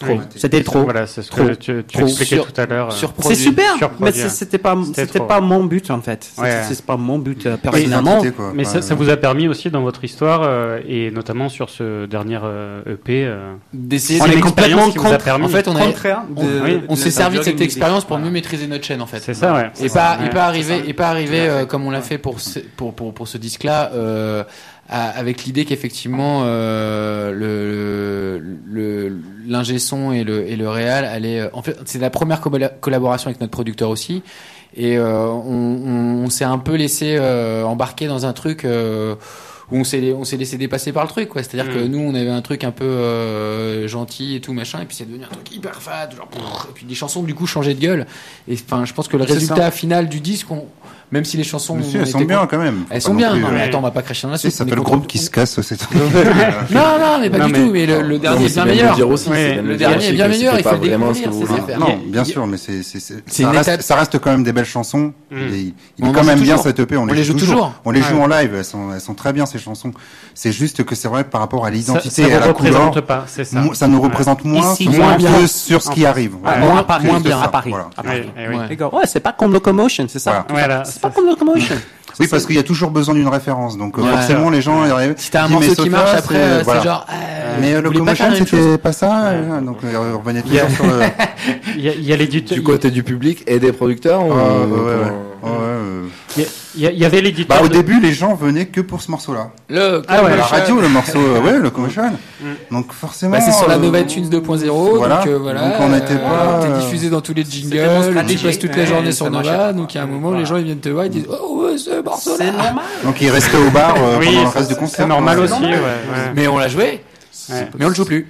Trop. Oui. C'était trop. Voilà, c'est ce Trop. que tu, tu Trop. expliquais Sur- tout à l'heure. euh. surproduit. C'est super, mais surproduire. c'est- c'était pas, C'était c'était trop. pas mon but en fait. C'était- Ouais. C'est pas mon but euh, Oui, personnellement. identité, quoi. Mais Ouais, ça, ça ouais. vous a permis aussi dans votre histoire, euh, et notamment sur ce dernier euh, E P. euh, D'essayer On de est l'expérience complètement qui vous a contre. permis. En fait, on a- contraire on- de- oui, on de s'est la servi de cette music. expérience pour Voilà. mieux maîtriser notre chaîne en fait. C'est ça, ouais. Et pas, Ouais. et pas arriver, et pas arriver euh, comme on l'a fait pour ce, pour, pour, pour ce disque-là, euh, à- avec l'idée qu'effectivement euh, le le l'ingé son et le et le réal allait. euh, En fait, c'est la première colla- collaboration avec notre producteur aussi, et euh, on, on, on s'est un peu laissé euh, embarquer dans un truc. Euh, où on s'est on s'est laissé dépasser par le truc, quoi. C'est-à-dire Mm. que nous on avait un truc un peu euh, gentil et tout machin, et puis c'est devenu un truc hyper fat, genre brrr, et puis des chansons du coup changeaient de gueule. Et enfin je pense que le C'est résultat final du disque, on, même si les chansons Mais si, ont elles sont été bien con- quand même. elles Faut sont pas bien. non plus, Non, mais euh, attends, on va pas cracher dans la Si, soupe. ça on fait est le content. groupe qui se casse, c'est tout. Non, non, mais pas Non, du mais- tout. Mais le, le dernier est c'est bien bien de meilleur. dire aussi, Ouais, c'est bien de le dire dernier aussi est bien que meilleur, c'était il faut pas le vraiment ce que découvrir, vous c'est vouliez. faire. Non, Il y a- bien il y a- sûr, mais c'est, c'est, c'est, C'est ça, une reste, étape- ça reste quand même des belles chansons. Mm. Et il On est en quand joue même bien toujours. cette E P, on, On les joue toujours. On les joue Ouais. en live, elles sont, elles sont très bien ces chansons. C'est juste que c'est vrai que par rapport à Ça, l'identité ça et à vous la couleur, représente pas, c'est ça. mo- ça nous représente moins, Ici, souvent moins bien. que sur ce qui arrive. Ah, Voilà. moins à Paris, Juste moins bien ça, à Paris. voilà. À Paris. Oui, eh oui. Ouais. D'accord. Ouais, c'est pas comme Locomotion, c'est ça. Voilà. Voilà, C'est pas comme Locomotion. Oui, parce qu'il y a toujours besoin d'une référence, donc euh, Ouais. forcément les gens ils arrivent. Si t'as un disent, mais morceau qui Sophia, marche après, c'est- euh, c'est voilà. genre. euh, Mais vous voulez pas faire Locomotion la même chose c'était pas ça, euh, donc euh, on revenait toujours sur le. Il y a, il y a l'éditeur. Du côté du public et des producteurs. Ouais, ou- ouais, ouais, ouais. ou- Ouais, euh. Il y a- il y, a- il y avait l'éditeur. Bah au de- début les gens venaient que pour ce morceau-là. Le Ah ouais. À la radio le morceau, euh, ouais, Locomotion. Mm. Donc forcément. Bah, c'est sur la euh, Nova Tunes deux point zéro, voilà. donc euh, voilà. Donc, on n'était euh, pas, T'es euh, diffusé dans tous les C'était mon jingles, tu stratégie. passes toute la Ouais, journée ça sur marchait Nova, pas. donc il y a un moment, Voilà. les gens ils viennent te voir, ils disent oh ouais, ce morceau C'est là. normal. Donc il restait au bar euh, Oui, pendant le ça, reste du c'est- concert. c'est normal quoi. aussi. Ouais, ouais. Mais on l'a joué, Ouais. mais on le joue plus.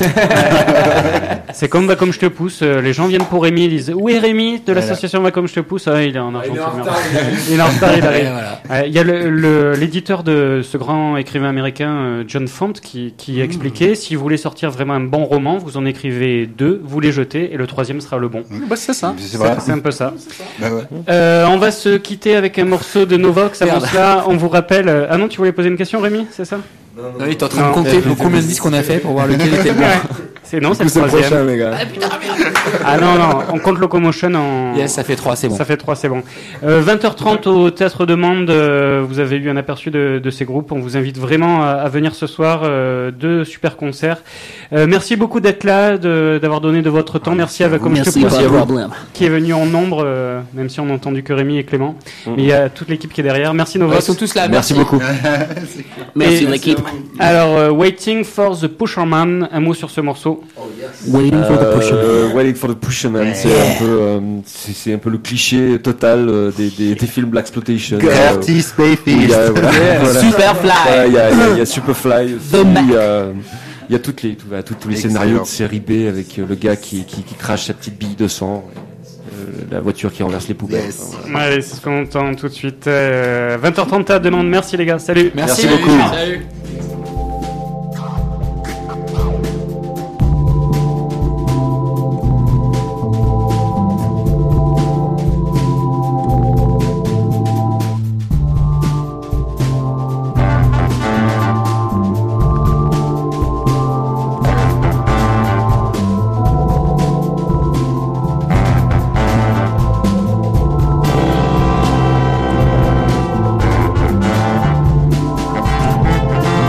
C'est comme Va comme je te pousse. euh, Les gens viennent pour Rémi, ils disent où est Rémi de l'association Va comme je te pousse. Ah, il est en Argentine. merde. Il est en retard, il Ouais, arrive. voilà. Ouais, Il y a le- le- l'éditeur de ce grand écrivain américain, euh, John Font, qui, qui expliquait si vous voulez sortir vraiment un bon roman, vous en écrivez deux, vous les jetez, et le troisième sera le bon. Bah, c'est ça. C'est vrai. C'est un peu ça. Bah ouais. Euh, on va se quitter avec un morceau de Novox. Avant cela, on vous rappelle. euh, Ah non, tu voulais poser une question, Rémi, c'est ça? Non, il est en train Non. de compter pour combien de disques on a fait pour voir lequel était bon. C'est non, c'est Du coup, le c'est le troisième. prochain, les gars. Ah non, non, on compte Locomotion en. Yes, ça fait trois, c'est bon. Ça fait trois, c'est bon. Euh, vingt heures trente au Théâtre de Mende, euh, vous avez eu un aperçu de, de ces groupes. On vous invite vraiment à, à venir ce soir. Euh, deux super concerts. Euh, merci beaucoup d'être là, de- d'avoir donné de votre temps. Merci à Va comme je te Merci, pousse, pas de problème. qui est venu en nombre, euh, même si on n'a entendu que Rémi et Clément. Mais il y a toute l'équipe qui est derrière. Merci Ouais, Novox. ils sont tous là. Merci beaucoup. Merci Et- l'équipe. Alors, euh, Waiting for the Pusherman, un mot sur ce morceau. Waiting for the pusher. Euh, Waiting for the Pusherman, c'est un peu, euh, c'est c'est un peu le cliché total euh, des, des, des films Blaxploitation. Euh, Curtis où il y Mayfield. a, voilà, voilà. Superfly. Voilà, il y a, il y a- il y a Superfly aussi, The Mac. il y a, il y a toutes les, tout- voilà, tous tous les Excellent. scénarios de série B avec euh, le gars qui, qui, qui crache sa petite bille de sang, euh, la voiture qui renverse les poubelles. Yes. Enfin, voilà. Allez, c'est ce qu'on entend tout de suite. Euh, vingt heures trente, Théâtre de Mende. Merci les gars. Salut. Merci, Merci beaucoup. Salut. Thank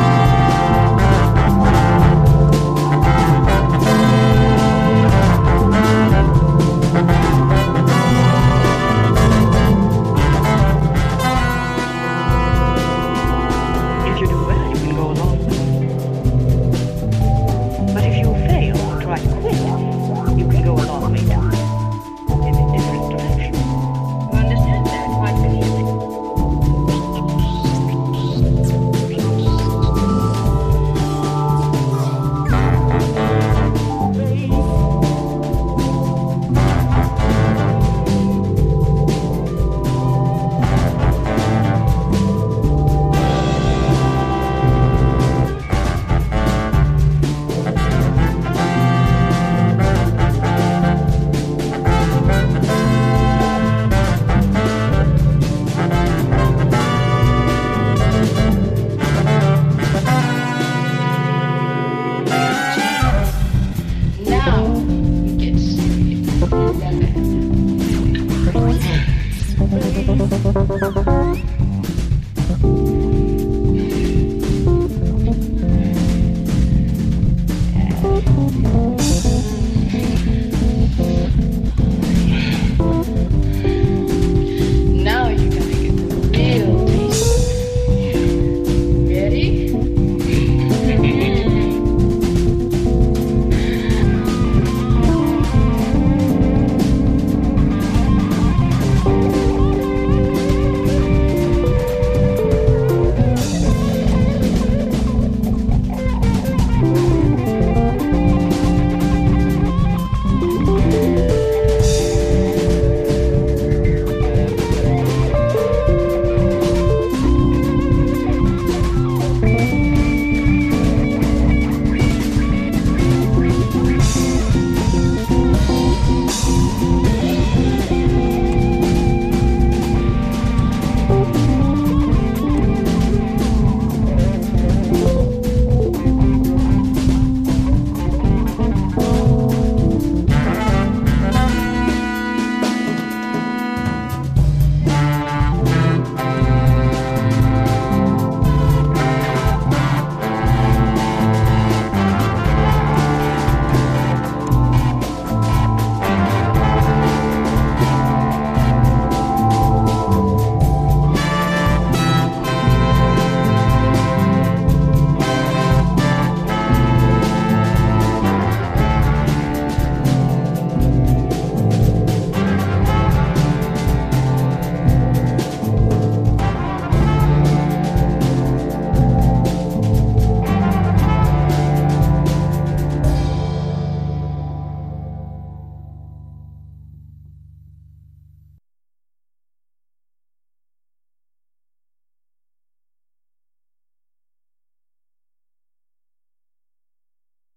Thank you.